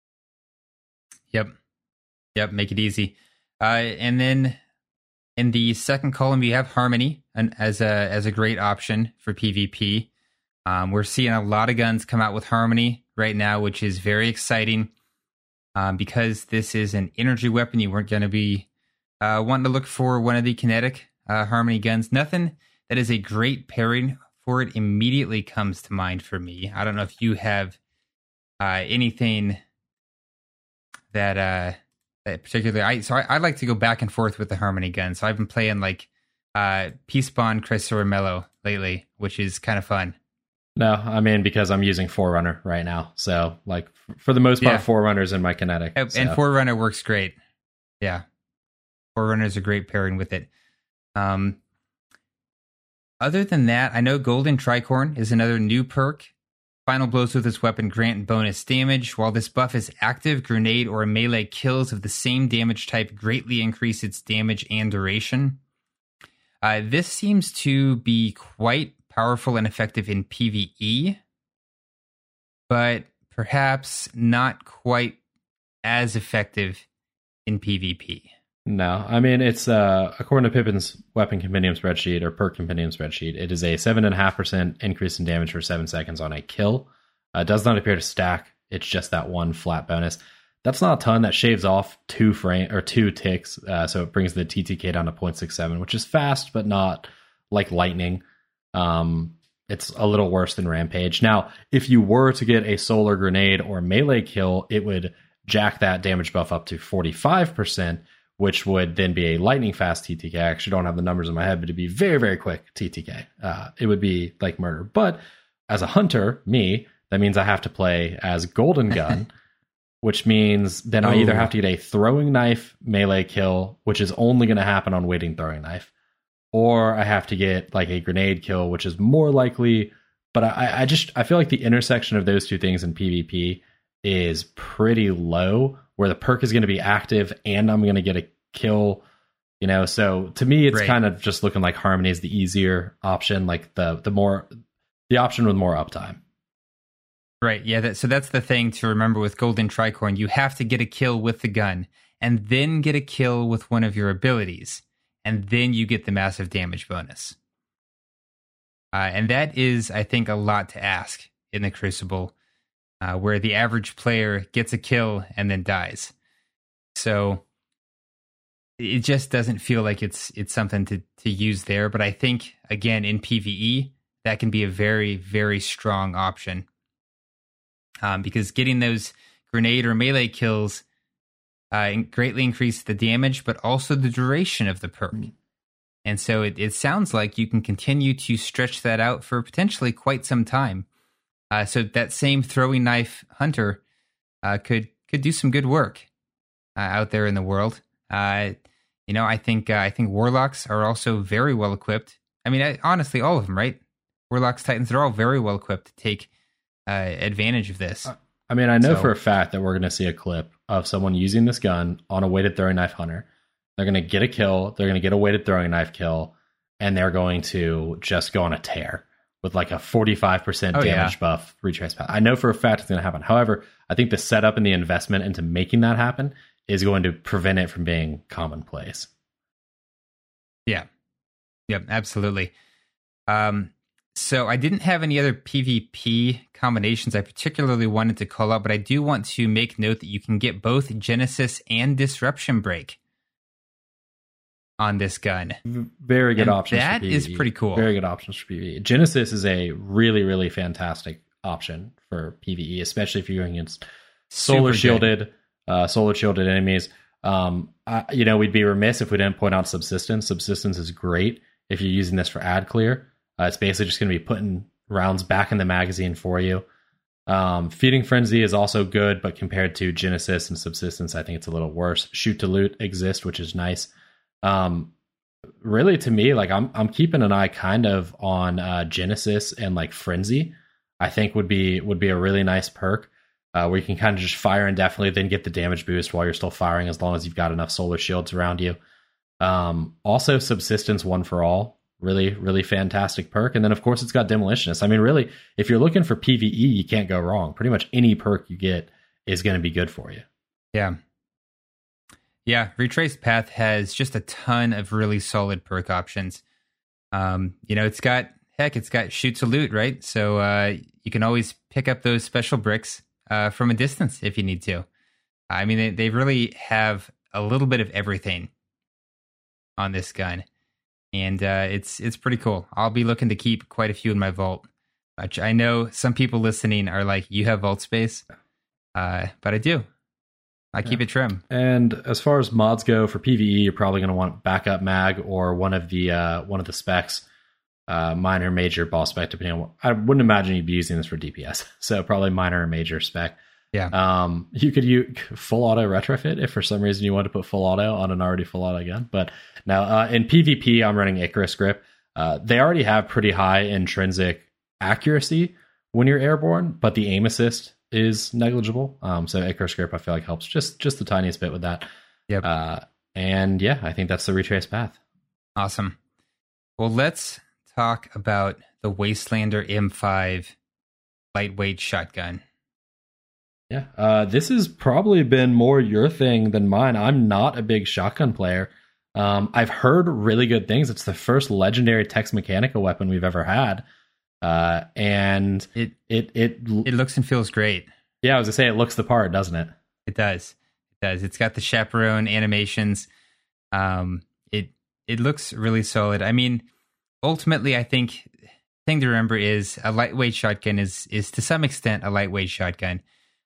Yep. Yep, make it easy. Uh, and then in the second column, you have Harmony and as a as a great option for PvP. Um, we're seeing a lot of guns come out with Harmony right now, which is very exciting. Um, because this is an energy weapon, you weren't going to be uh, wanting to look for one of the kinetic uh, Harmony guns. Nothing that is a great pairing for it immediately comes to mind for me. I don't know if you have uh, anything that, uh, that particularly... I, so I, I like to go back and forth with the Harmony gun. So I've been playing like uh, Peacebond, Chrysler Mello lately, which is kind of fun. No, I mean, because I'm using Forerunner right now. So, like, for the most part, yeah. Forerunner's in my kinetic. And, so. and Forerunner works great. Yeah. Forerunner is a great pairing with it. Um, other than that, I know Golden Tricorn is another new perk. Final blows with this weapon grant bonus damage. While this buff is active, grenade or melee kills of the same damage type greatly increase its damage and duration. Uh, this seems to be quite powerful and effective in PvE, but perhaps not quite as effective in PvP. No, I mean, it's uh, according to Pippin's weapon compendium spreadsheet or perk compendium spreadsheet, it is a seven point five percent increase in damage for seven seconds on a kill. Uh, it does not appear to stack. It's just that one flat bonus. That's not a ton. That shaves off two frame or two ticks, uh, so it brings the T T K down to zero point six seven, which is fast, but not like lightning. Um, it's a little worse than Rampage. Now, if you were to get a solar grenade or melee kill, it would jack that damage buff up to forty-five percent, which would then be a lightning fast T T K. I actually don't have the numbers in my head, but it'd be very, very quick T T K. Uh, it would be like murder. But as a hunter, me, that means I have to play as Golden Gun, which means then I either have to get a throwing knife melee kill, which is only going to happen on waiting throwing knife, or I have to get like a grenade kill, which is more likely. But I, I just I feel like the intersection of those two things in PvP is pretty low, where the perk is going to be active and I'm going to get a kill, you know. So to me, it's right. kind of just looking like Harmony is the easier option, like the the more the option with more uptime. Right. Yeah. That, so that's the thing to remember with Golden Tricorn. You have to get a kill with the gun, and then get a kill with one of your abilities, and then you get the massive damage bonus. Uh, and that is, I think, a lot to ask in the Crucible, uh, where the average player gets a kill and then dies. So it just doesn't feel like it's it's something to, to use there. But I think, again, in PvE, that can be a very, very strong option. Um, because getting those grenade or melee kills uh, greatly increase the damage, but also the duration of the perk. And so it, it sounds like you can continue to stretch that out for potentially quite some time. Uh, so that same throwing knife hunter uh, could could do some good work uh, out there in the world. Uh, you know, I think uh, I think warlocks are also very well equipped. I mean, I, honestly, all of them, right? Warlocks, Titans, they're all very well equipped to take uh, advantage of this. I mean, I know so, for a fact that we're going to see a clip of someone using this gun on a weighted throwing knife hunter. They're going to get a kill. They're going to get a weighted throwing knife kill, and they're going to just go on a tear with like a forty-five percent oh, damage yeah. buff retrace path. I know for a fact it's going to happen. However, I think the setup and the investment into making that happen is going to prevent it from being commonplace. Yeah. Yep, absolutely. Um, so I didn't have any other PvP combinations I particularly wanted to call out, but I do want to make note that you can get both Genesis and Disruption Break on this gun. Very good and options. That for PvE. is pretty cool. Very good options for PvE. Genesis is a really, really fantastic option for PvE, especially if you're going against solar Super shielded, uh, solar shielded enemies. Um, I, you know, we'd be remiss if we didn't point out Subsistence. Subsistence is great if you're using this for ad clear. Uh, it's basically just going to be putting rounds back in the magazine for you. Um, Feeding Frenzy is also good, but compared to Genesis and Subsistence, I think it's a little worse. Shoot to Loot exists, which is nice. Um, really, to me, like I'm, I'm keeping an eye kind of on uh, Genesis and like Frenzy. I think would be would be a really nice perk uh, where you can kind of just fire indefinitely, then get the damage boost while you're still firing, as long as you've got enough solar shields around you. Um, also, Subsistence One for All, really, really fantastic perk. And then, of course, it's got Demolitionist. I mean, really, if you're looking for PvE, you can't go wrong. Pretty much any perk you get is going to be good for you. Yeah. Yeah, Retraced Path has just a ton of really solid perk options. Um, you know, it's got, heck, it's got Shoot to Loot, right? So uh, you can always pick up those special bricks uh, from a distance if you need to. I mean, they, they really have a little bit of everything on this gun. And uh, it's it's pretty cool. I'll be looking to keep quite a few in my vault. Which I know some people listening are like, you have vault space? Uh, but I do. I keep yeah. it trim. And as far as mods go for PvE, you're probably going to want backup mag or one of the uh, one of the specs, uh, minor, major, boss spec. Depending on what, I wouldn't imagine you'd be using this for D P S, so probably minor or major spec. Yeah. Um, you could use full auto retrofit if for some reason you want to put full auto on an already full auto gun. But now uh, in PvP, I'm running Icarus Grip. Uh, they already have pretty high intrinsic accuracy when you're airborne, but the aim assist is negligible. Um, so Icarus Grip, I feel like, helps just just the tiniest bit with that. Yep. Uh, and yeah, I think that's the Retrace Path. Awesome. Well, let's talk about the Wastelander M five lightweight shotgun. Yeah, uh, this has probably been more your thing than mine. I'm not a big shotgun player. Um, I've heard really good things. It's the first legendary Tex Mechanica weapon we've ever had. Uh, and it it it it looks and feels great. Yeah, I was gonna say it looks the part, doesn't it? It does. It does. It's got the chaperone animations. Um, it it looks really solid. I mean, ultimately, I think the thing to remember is a lightweight shotgun is is to some extent a lightweight shotgun.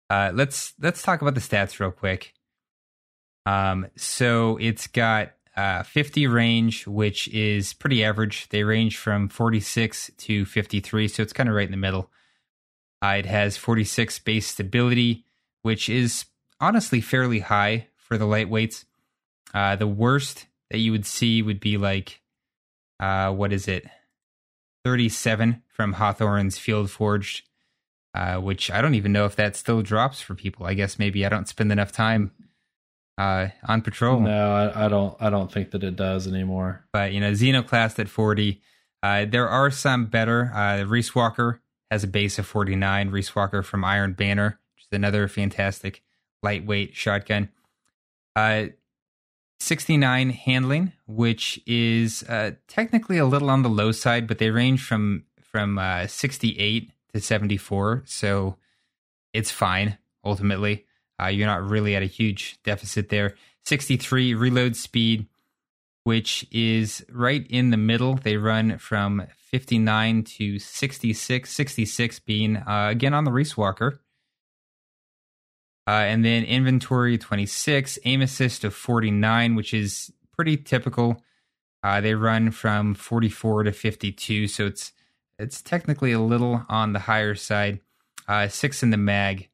Uh, let's let's talk about the stats real quick. Um, so it's got uh, fifty range, which is pretty average. They range from forty-six to fifty-three, so it's kind of right in the middle. Uh, it has forty-six base stability, which is honestly fairly high for the lightweights. Uh, the worst that you would see would be like, uh, what is it? thirty-seven from Hawthorne's Field Forged. Uh, which I don't even know if that still drops for people. I guess maybe I don't spend enough time uh, on patrol. No, I, I don't. I don't think that it does anymore. But you know, Xenoclast at forty. Uh, there are some better. Uh, Reese Walker has a base of forty-nine. Reese Walker from Iron Banner, which is another fantastic lightweight shotgun. Uh, sixty-nine handling, which is uh, technically a little on the low side, but they range from from uh, sixty-eight to seventy-four, so it's fine ultimately. Uh, you're not really at a huge deficit there. sixty-three reload speed, which is right in the middle. They run from fifty-nine to sixty-six, sixty-six being uh, again on the Reese Walker. Uh, and then inventory twenty-six, aim assist of forty-nine, which is pretty typical. Uh, they run from forty-four to fifty-two, so it's It's technically a little on the higher side. Uh, six in the mag.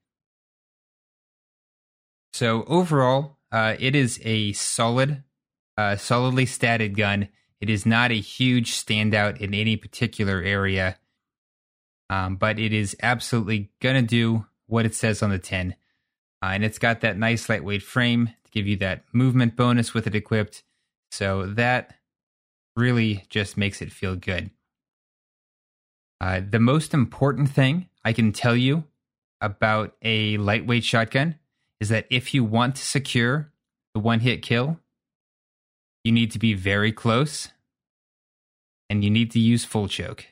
So overall, uh, it is a solid, uh, solidly statted gun. It is not a huge standout in any particular area, um, but it is absolutely going to do what it says on the tin. Uh, and it's got that nice lightweight frame to give you that movement bonus with it equipped. So that really just makes it feel good. Uh, the most important thing I can tell you about a lightweight shotgun is that if you want to secure the one-hit kill, you need to be very close, and you need to use full choke.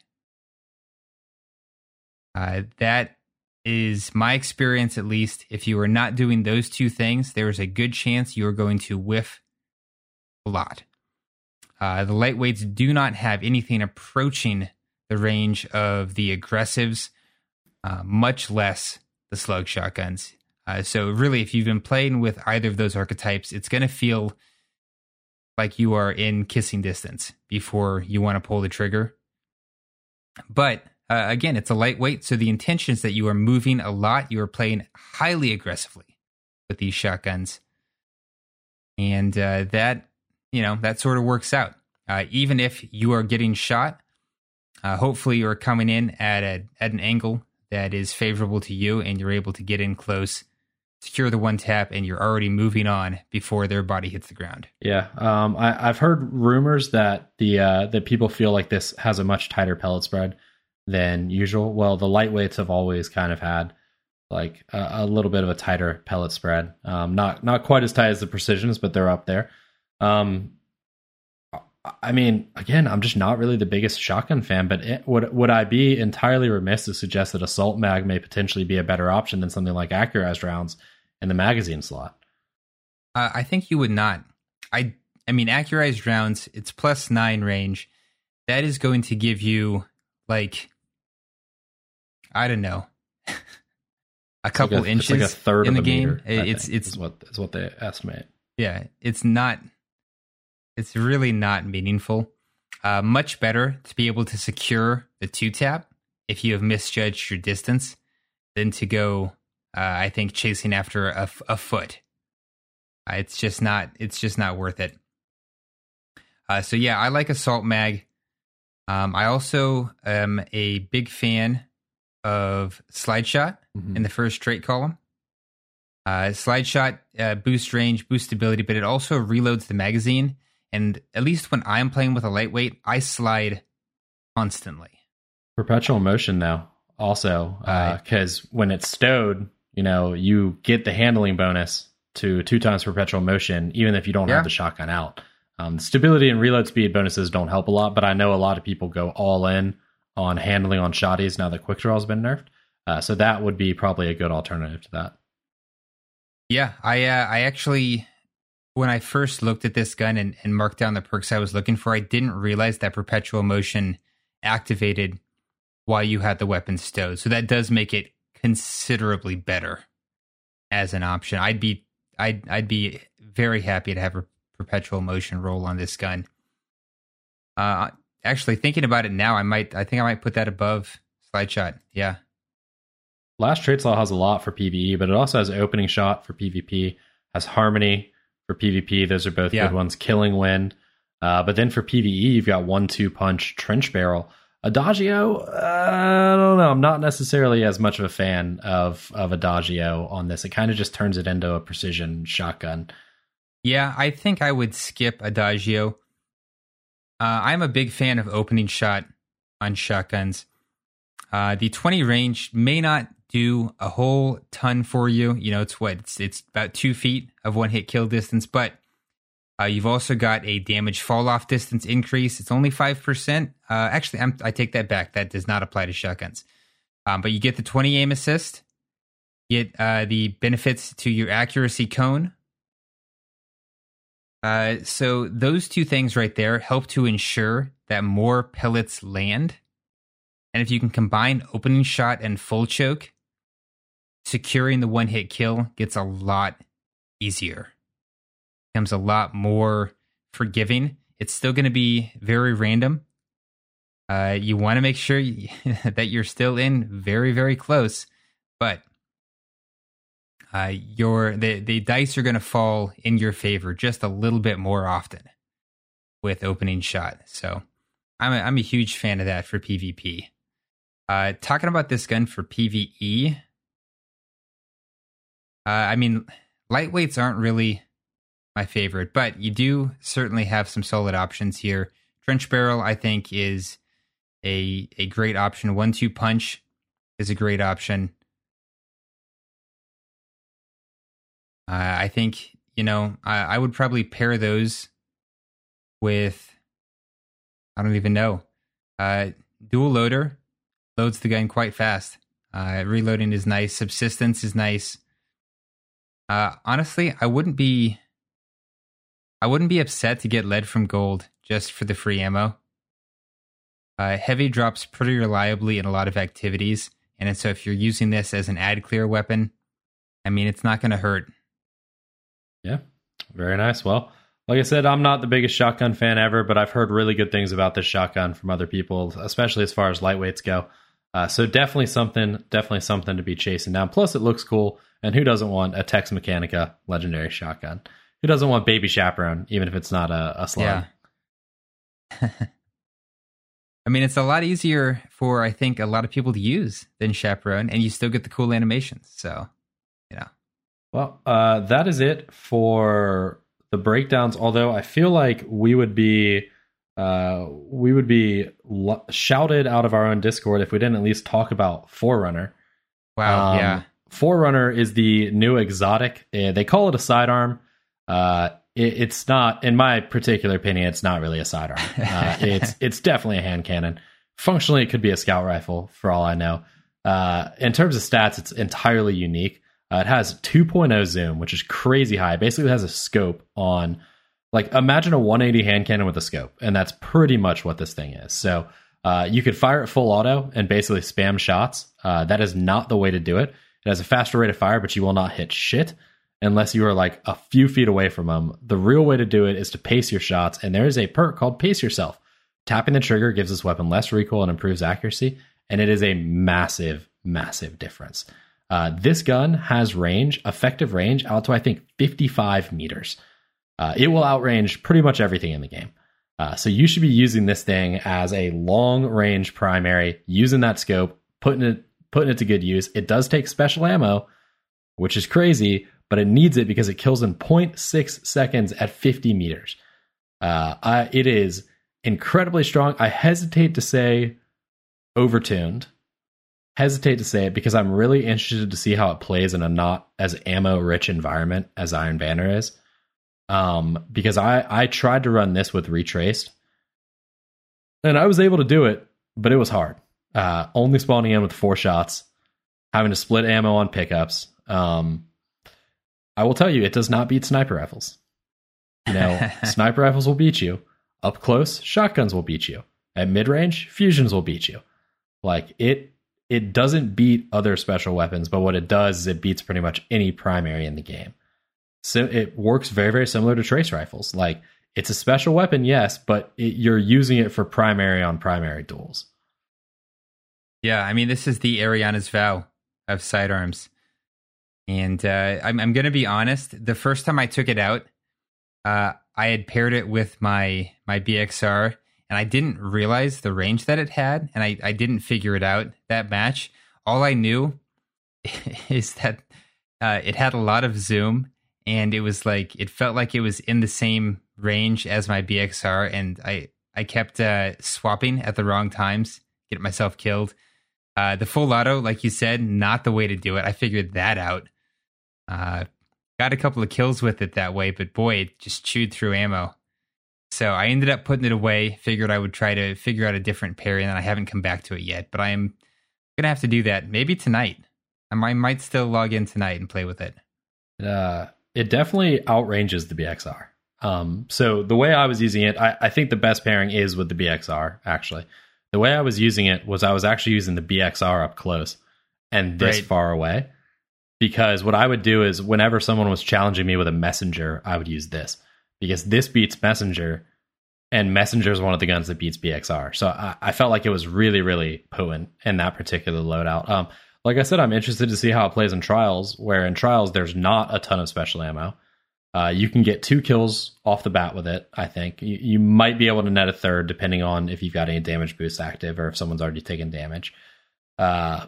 Uh, that is my experience, at least. If you are not doing those two things, there is a good chance you are going to whiff a lot. Uh, the lightweights do not have anything approaching the range of the aggressives, uh, much less the slug shotguns. Uh, so really, if you've been playing with either of those archetypes, it's going to feel like you are in kissing distance before you want to pull the trigger. But uh, again, it's a lightweight, so the intention is that you are moving a lot. You are playing highly aggressively with these shotguns. And uh, that, you know, that sort of works out. Uh, even if you are getting shot, Uh, hopefully you're coming in at a at an angle that is favorable to you, and you're able to get in close, secure the one tap, and you're already moving on before their body hits the ground. Yeah, um, I, I've heard rumors that the uh, that people feel like this has a much tighter pellet spread than usual. Well, the lightweights have always kind of had like a, a little bit of a tighter pellet spread. Um, not not quite as tight as the Precisions, but they're up there. Um, I mean, again, I'm just not really the biggest shotgun fan, but it, would would I be entirely remiss to suggest that Assault Mag may potentially be a better option than something like Accurized rounds in the magazine slot? Uh, I think you would not. I I mean, Accurized rounds, it's plus nine range. That is going to give you, like, I don't know, a couple like a, inches it's like a third in of the a game. meter, it's think, it's is what is what they estimate. Yeah, it's not. It's really not meaningful. Uh, much better to be able to secure the two tap if you have misjudged your distance than to go, uh, I think, chasing after a, a foot. Uh, it's just not. It's just not worth it. Uh, so yeah, I like Assault Mag. Um, I also am a big fan of Slide Shot mm-hmm. in the first trait column. Uh, Slide Shot uh, boosts range, boosts stability, but it also reloads the magazine. And at least when I'm playing with a lightweight, I slide constantly. Perpetual motion now, also, because uh, when it's stowed, you know, you get the handling bonus to two times perpetual motion, even if you don't yeah. have the shotgun out. Um, stability and reload speed bonuses don't help a lot, but I know a lot of people go all in on handling on shotties now that quick draw has been nerfed. Uh, so that would be probably a good alternative to that. Yeah, I uh, I actually, when I first looked at this gun and, and marked down the perks I was looking for, I didn't realize that perpetual motion activated while you had the weapon stowed. So that does make it considerably better as an option. I'd be I'd I'd be very happy to have a perpetual motion roll on this gun. Uh, actually, thinking about it now, I might I think I might put that above slide shot. Yeah. Last Trait Law has a lot for PvE, but it also has opening shot for PvP, has harmony for PvP. Those are both yeah. good ones. Killing Wind. Uh, but then for PvE, you've got one two punch Trench Barrel. Adagio, uh, I don't know. I'm not necessarily as much of a fan of, of Adagio on this. It kind of just turns it into a precision shotgun. Yeah, I think I would skip Adagio. Uh, I'm a big fan of opening shot on shotguns. Uh, the twenty range may not do a whole ton for you. You know, it's what? It's, it's about two feet of one hit kill distance, but Uh, you've also got a damage fall-off distance increase. It's only five percent. Uh, actually, I'm, I take that back. That does not apply to shotguns. Um, but you get the twenty aim assist. You get uh, the benefits to your accuracy cone. Uh, so those two things right there help to ensure that more pellets land. And if you can combine opening shot and full choke, securing the one-hit kill gets a lot easier. Becomes a lot more forgiving. It's still going to be very random. Uh, you want to make sure you, that you're still in very, very close, but uh, your the, the dice are going to fall in your favor just a little bit more often with opening shot. So I'm a, I'm a huge fan of that for PvP. Uh, talking about this gun for PvE, uh, I mean, lightweights aren't really my favorite, but you do certainly have some solid options here. Trench Barrel, I think, is a a great option. One two punch is a great option. Uh, I think, you know, I, I would probably pair those with, I don't even know, uh, dual loader. Loads the gun quite fast. Uh, reloading is nice. Subsistence is nice. Uh, honestly, I wouldn't be I wouldn't be upset to get lead from gold just for the free ammo. Uh, heavy drops pretty reliably in a lot of activities, and so if you're using this as an ad clear weapon, I mean, it's not going to hurt. Yeah, very nice. Well, like I said, I'm not the biggest shotgun fan ever, but I've heard really good things about this shotgun from other people, especially as far as lightweights go. Uh, so definitely something, definitely something to be chasing down. Plus, it looks cool, and who doesn't want a Tex Mechanica legendary shotgun? Who doesn't want Baby Chaperone, even if it's not a, a slug? Yeah. I mean, it's a lot easier for, I think, a lot of people to use than Chaperone, and you still get the cool animations. So, you know. Well, uh, that is it for the breakdowns. Although I feel like we would be uh, we would be lo- shouted out of our own Discord if we didn't at least talk about Forerunner. Wow, um, yeah. Forerunner is the new exotic. Uh, they call it a sidearm. Uh, it, it's not, in my particular opinion, it's not really a sidearm. Uh, it's it's definitely a hand cannon. Functionally, it could be a scout rifle for all I know. Uh, in terms of stats, it's entirely unique. Uh, it has two point oh zoom, which is crazy high. It basically has a scope on, like, imagine a one eighty hand cannon with a scope, and that's pretty much what this thing is. So uh, you could fire it full auto and basically spam shots. Uh, that is not the way to do it. It has a faster rate of fire, but you will not hit shit unless you are like a few feet away from them. The real way to do it is to pace your shots, and there is a perk called Pace Yourself. Tapping the trigger gives this weapon less recoil and improves accuracy, and it is a massive, massive difference. Uh, this gun has range, effective range, out to, I think, fifty-five meters. Uh, it will outrange pretty much everything in the game. Uh, so you should be using this thing as a long-range primary, using that scope, putting it putting it to good use. It does take special ammo, which is crazy, but it needs it because it kills in zero point six seconds at fifty meters. Uh, I, it is incredibly strong. I hesitate to say overtuned. Hesitate to say it because I'm really interested to see how it plays in a not as ammo-rich environment as Iron Banner is. Um, because I, I tried to run this with Retraced, and I was able to do it, but it was hard. Uh, only spawning in with four shots, having to split ammo on pickups. Um, I will tell you, it does not beat sniper rifles. You know, sniper rifles will beat you. Up close, shotguns will beat you. At mid-range, fusions will beat you. Like, it it doesn't beat other special weapons, but what it does is it beats pretty much any primary in the game. So it works very, very similar to trace rifles. Like, it's a special weapon, yes, but it, you're using it for primary on primary duels. Yeah, I mean, this is the Ariana's Vow of sidearms. And uh, I'm, I'm going to be honest, the first time I took it out, uh, I had paired it with my my B X R, and I didn't realize the range that it had, and I, I didn't figure it out that match. All I knew is that uh, it had a lot of zoom, and it was like, it felt like it was in the same range as my B X R, and I, I kept uh, swapping at the wrong times, get myself killed. Uh, the full auto, like you said, not the way to do it. I figured that out. Uh, got a couple of kills with it that way, but boy, it just chewed through ammo. So I ended up putting it away, figured I would try to figure out a different parry, and I haven't come back to it yet, but I am going to have to do that maybe tonight. I might still log in tonight and play with it. Uh, it definitely outranges the B X R. Um, so the way I was using it, I, I think the best pairing is with the B X R, actually. The way I was using it was I was actually using the B X R up close and this right. far away. Because what I would do is whenever someone was challenging me with a messenger, I would use this. Because this beats messenger, and messenger is one of the guns that beats B X R. So I, I felt like it was really, really potent in that particular loadout. Um, like I said, I'm interested to see how it plays in Trials, where in Trials there's not a ton of special ammo. Uh, you can get two kills off the bat with it, I think. You, you might be able to net a third, depending on if you've got any damage boost active or if someone's already taken damage. Uh,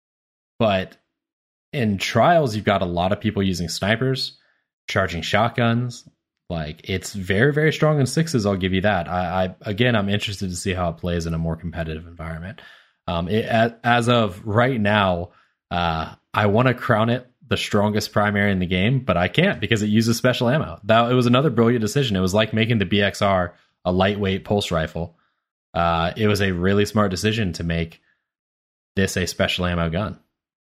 but in Trials, you've got a lot of people using snipers, charging shotguns. Like, it's very, very strong in sixes, I'll give you that. I, I Again, I'm interested to see how it plays in a more competitive environment. Um, it, as, as of right now, uh, I want to crown it the strongest primary in the game, but I can't because it uses special ammo. That it was another brilliant decision. It was like making the B X R a lightweight pulse rifle. Uh, it was a really smart decision to make this a special ammo gun.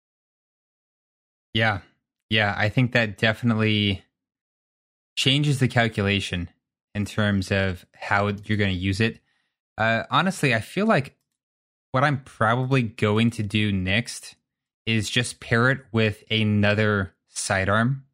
Yeah, yeah, I think that definitely changes the calculation in terms of how you're going to use it. Uh, honestly, I feel like what I'm probably going to do next is just pair it with another sidearm.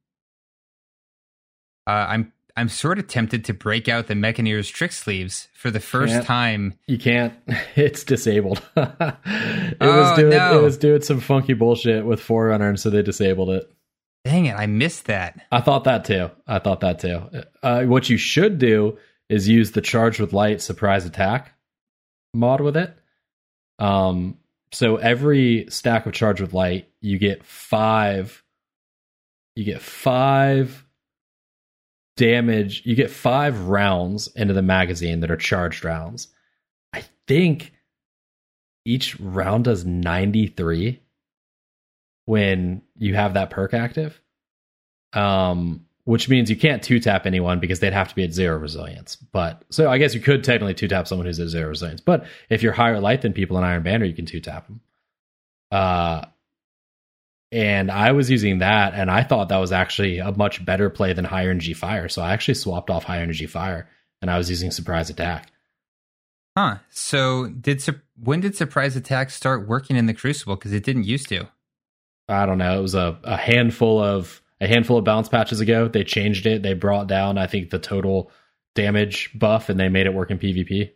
Uh, I'm I'm sort of tempted to break out the Mechaneer's trick sleeves for the first can't, time. You can't. It's disabled. it oh, was doing no. it was doing some funky bullshit with Forerunner, and so they disabled it. Dang it! I missed that. I thought that too. I thought that too. Uh, what you should do is use the Charged with Light surprise attack mod with it. Um. So every stack of Charged with Light, you get five. You get five damage. You get five rounds into the magazine that are charged rounds. I think each round does ninety-three when you have that perk active. Um, which means you can't two tap anyone because they'd have to be at zero resilience. But so I guess you could technically two tap someone who's at zero resilience. But if you're higher light than people in Iron Banner, you can two tap them. Uh, and I was using that, and I thought that was actually a much better play than higher energy fire. So I actually swapped off higher energy fire, and I was using surprise attack. Huh. So did when did surprise attack start working in the Crucible? Because it didn't used to. I don't know. It was a, a handful of. A handful of balance patches ago, they changed it. They brought down, I think, the total damage buff, and they made it work in PvP.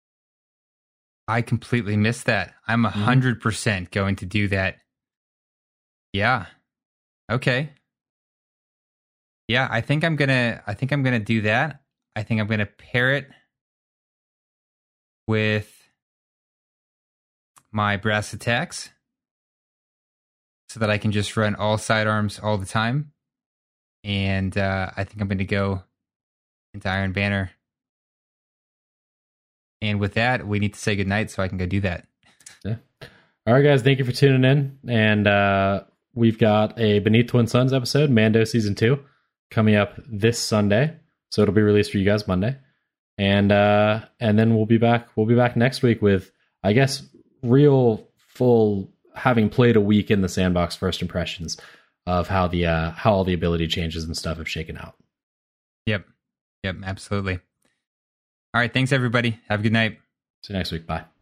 I completely missed that. I'm a hundred percent going to do that. Yeah. Okay. Yeah, I think I'm gonna. I think I'm gonna do that. I think I'm gonna pair it with my brass attacks, so that I can just run all sidearms all the time. And uh, I think I'm going to go into Iron Banner. And with that, we need to say goodnight so I can go do that. Yeah. All right, guys. Thank you for tuning in. And uh, we've got a Beneath Twin Suns episode, Mando Season two, coming up this Sunday. So it'll be released for you guys Monday. And uh, and then we'll be back. We'll be back next week with, I guess, real full... having played a week in the sandbox, first impressions of how the uh, how all the ability changes and stuff have shaken out. Yep. Yep, absolutely. All right, thanks everybody. Have a good night. See you next week. Bye.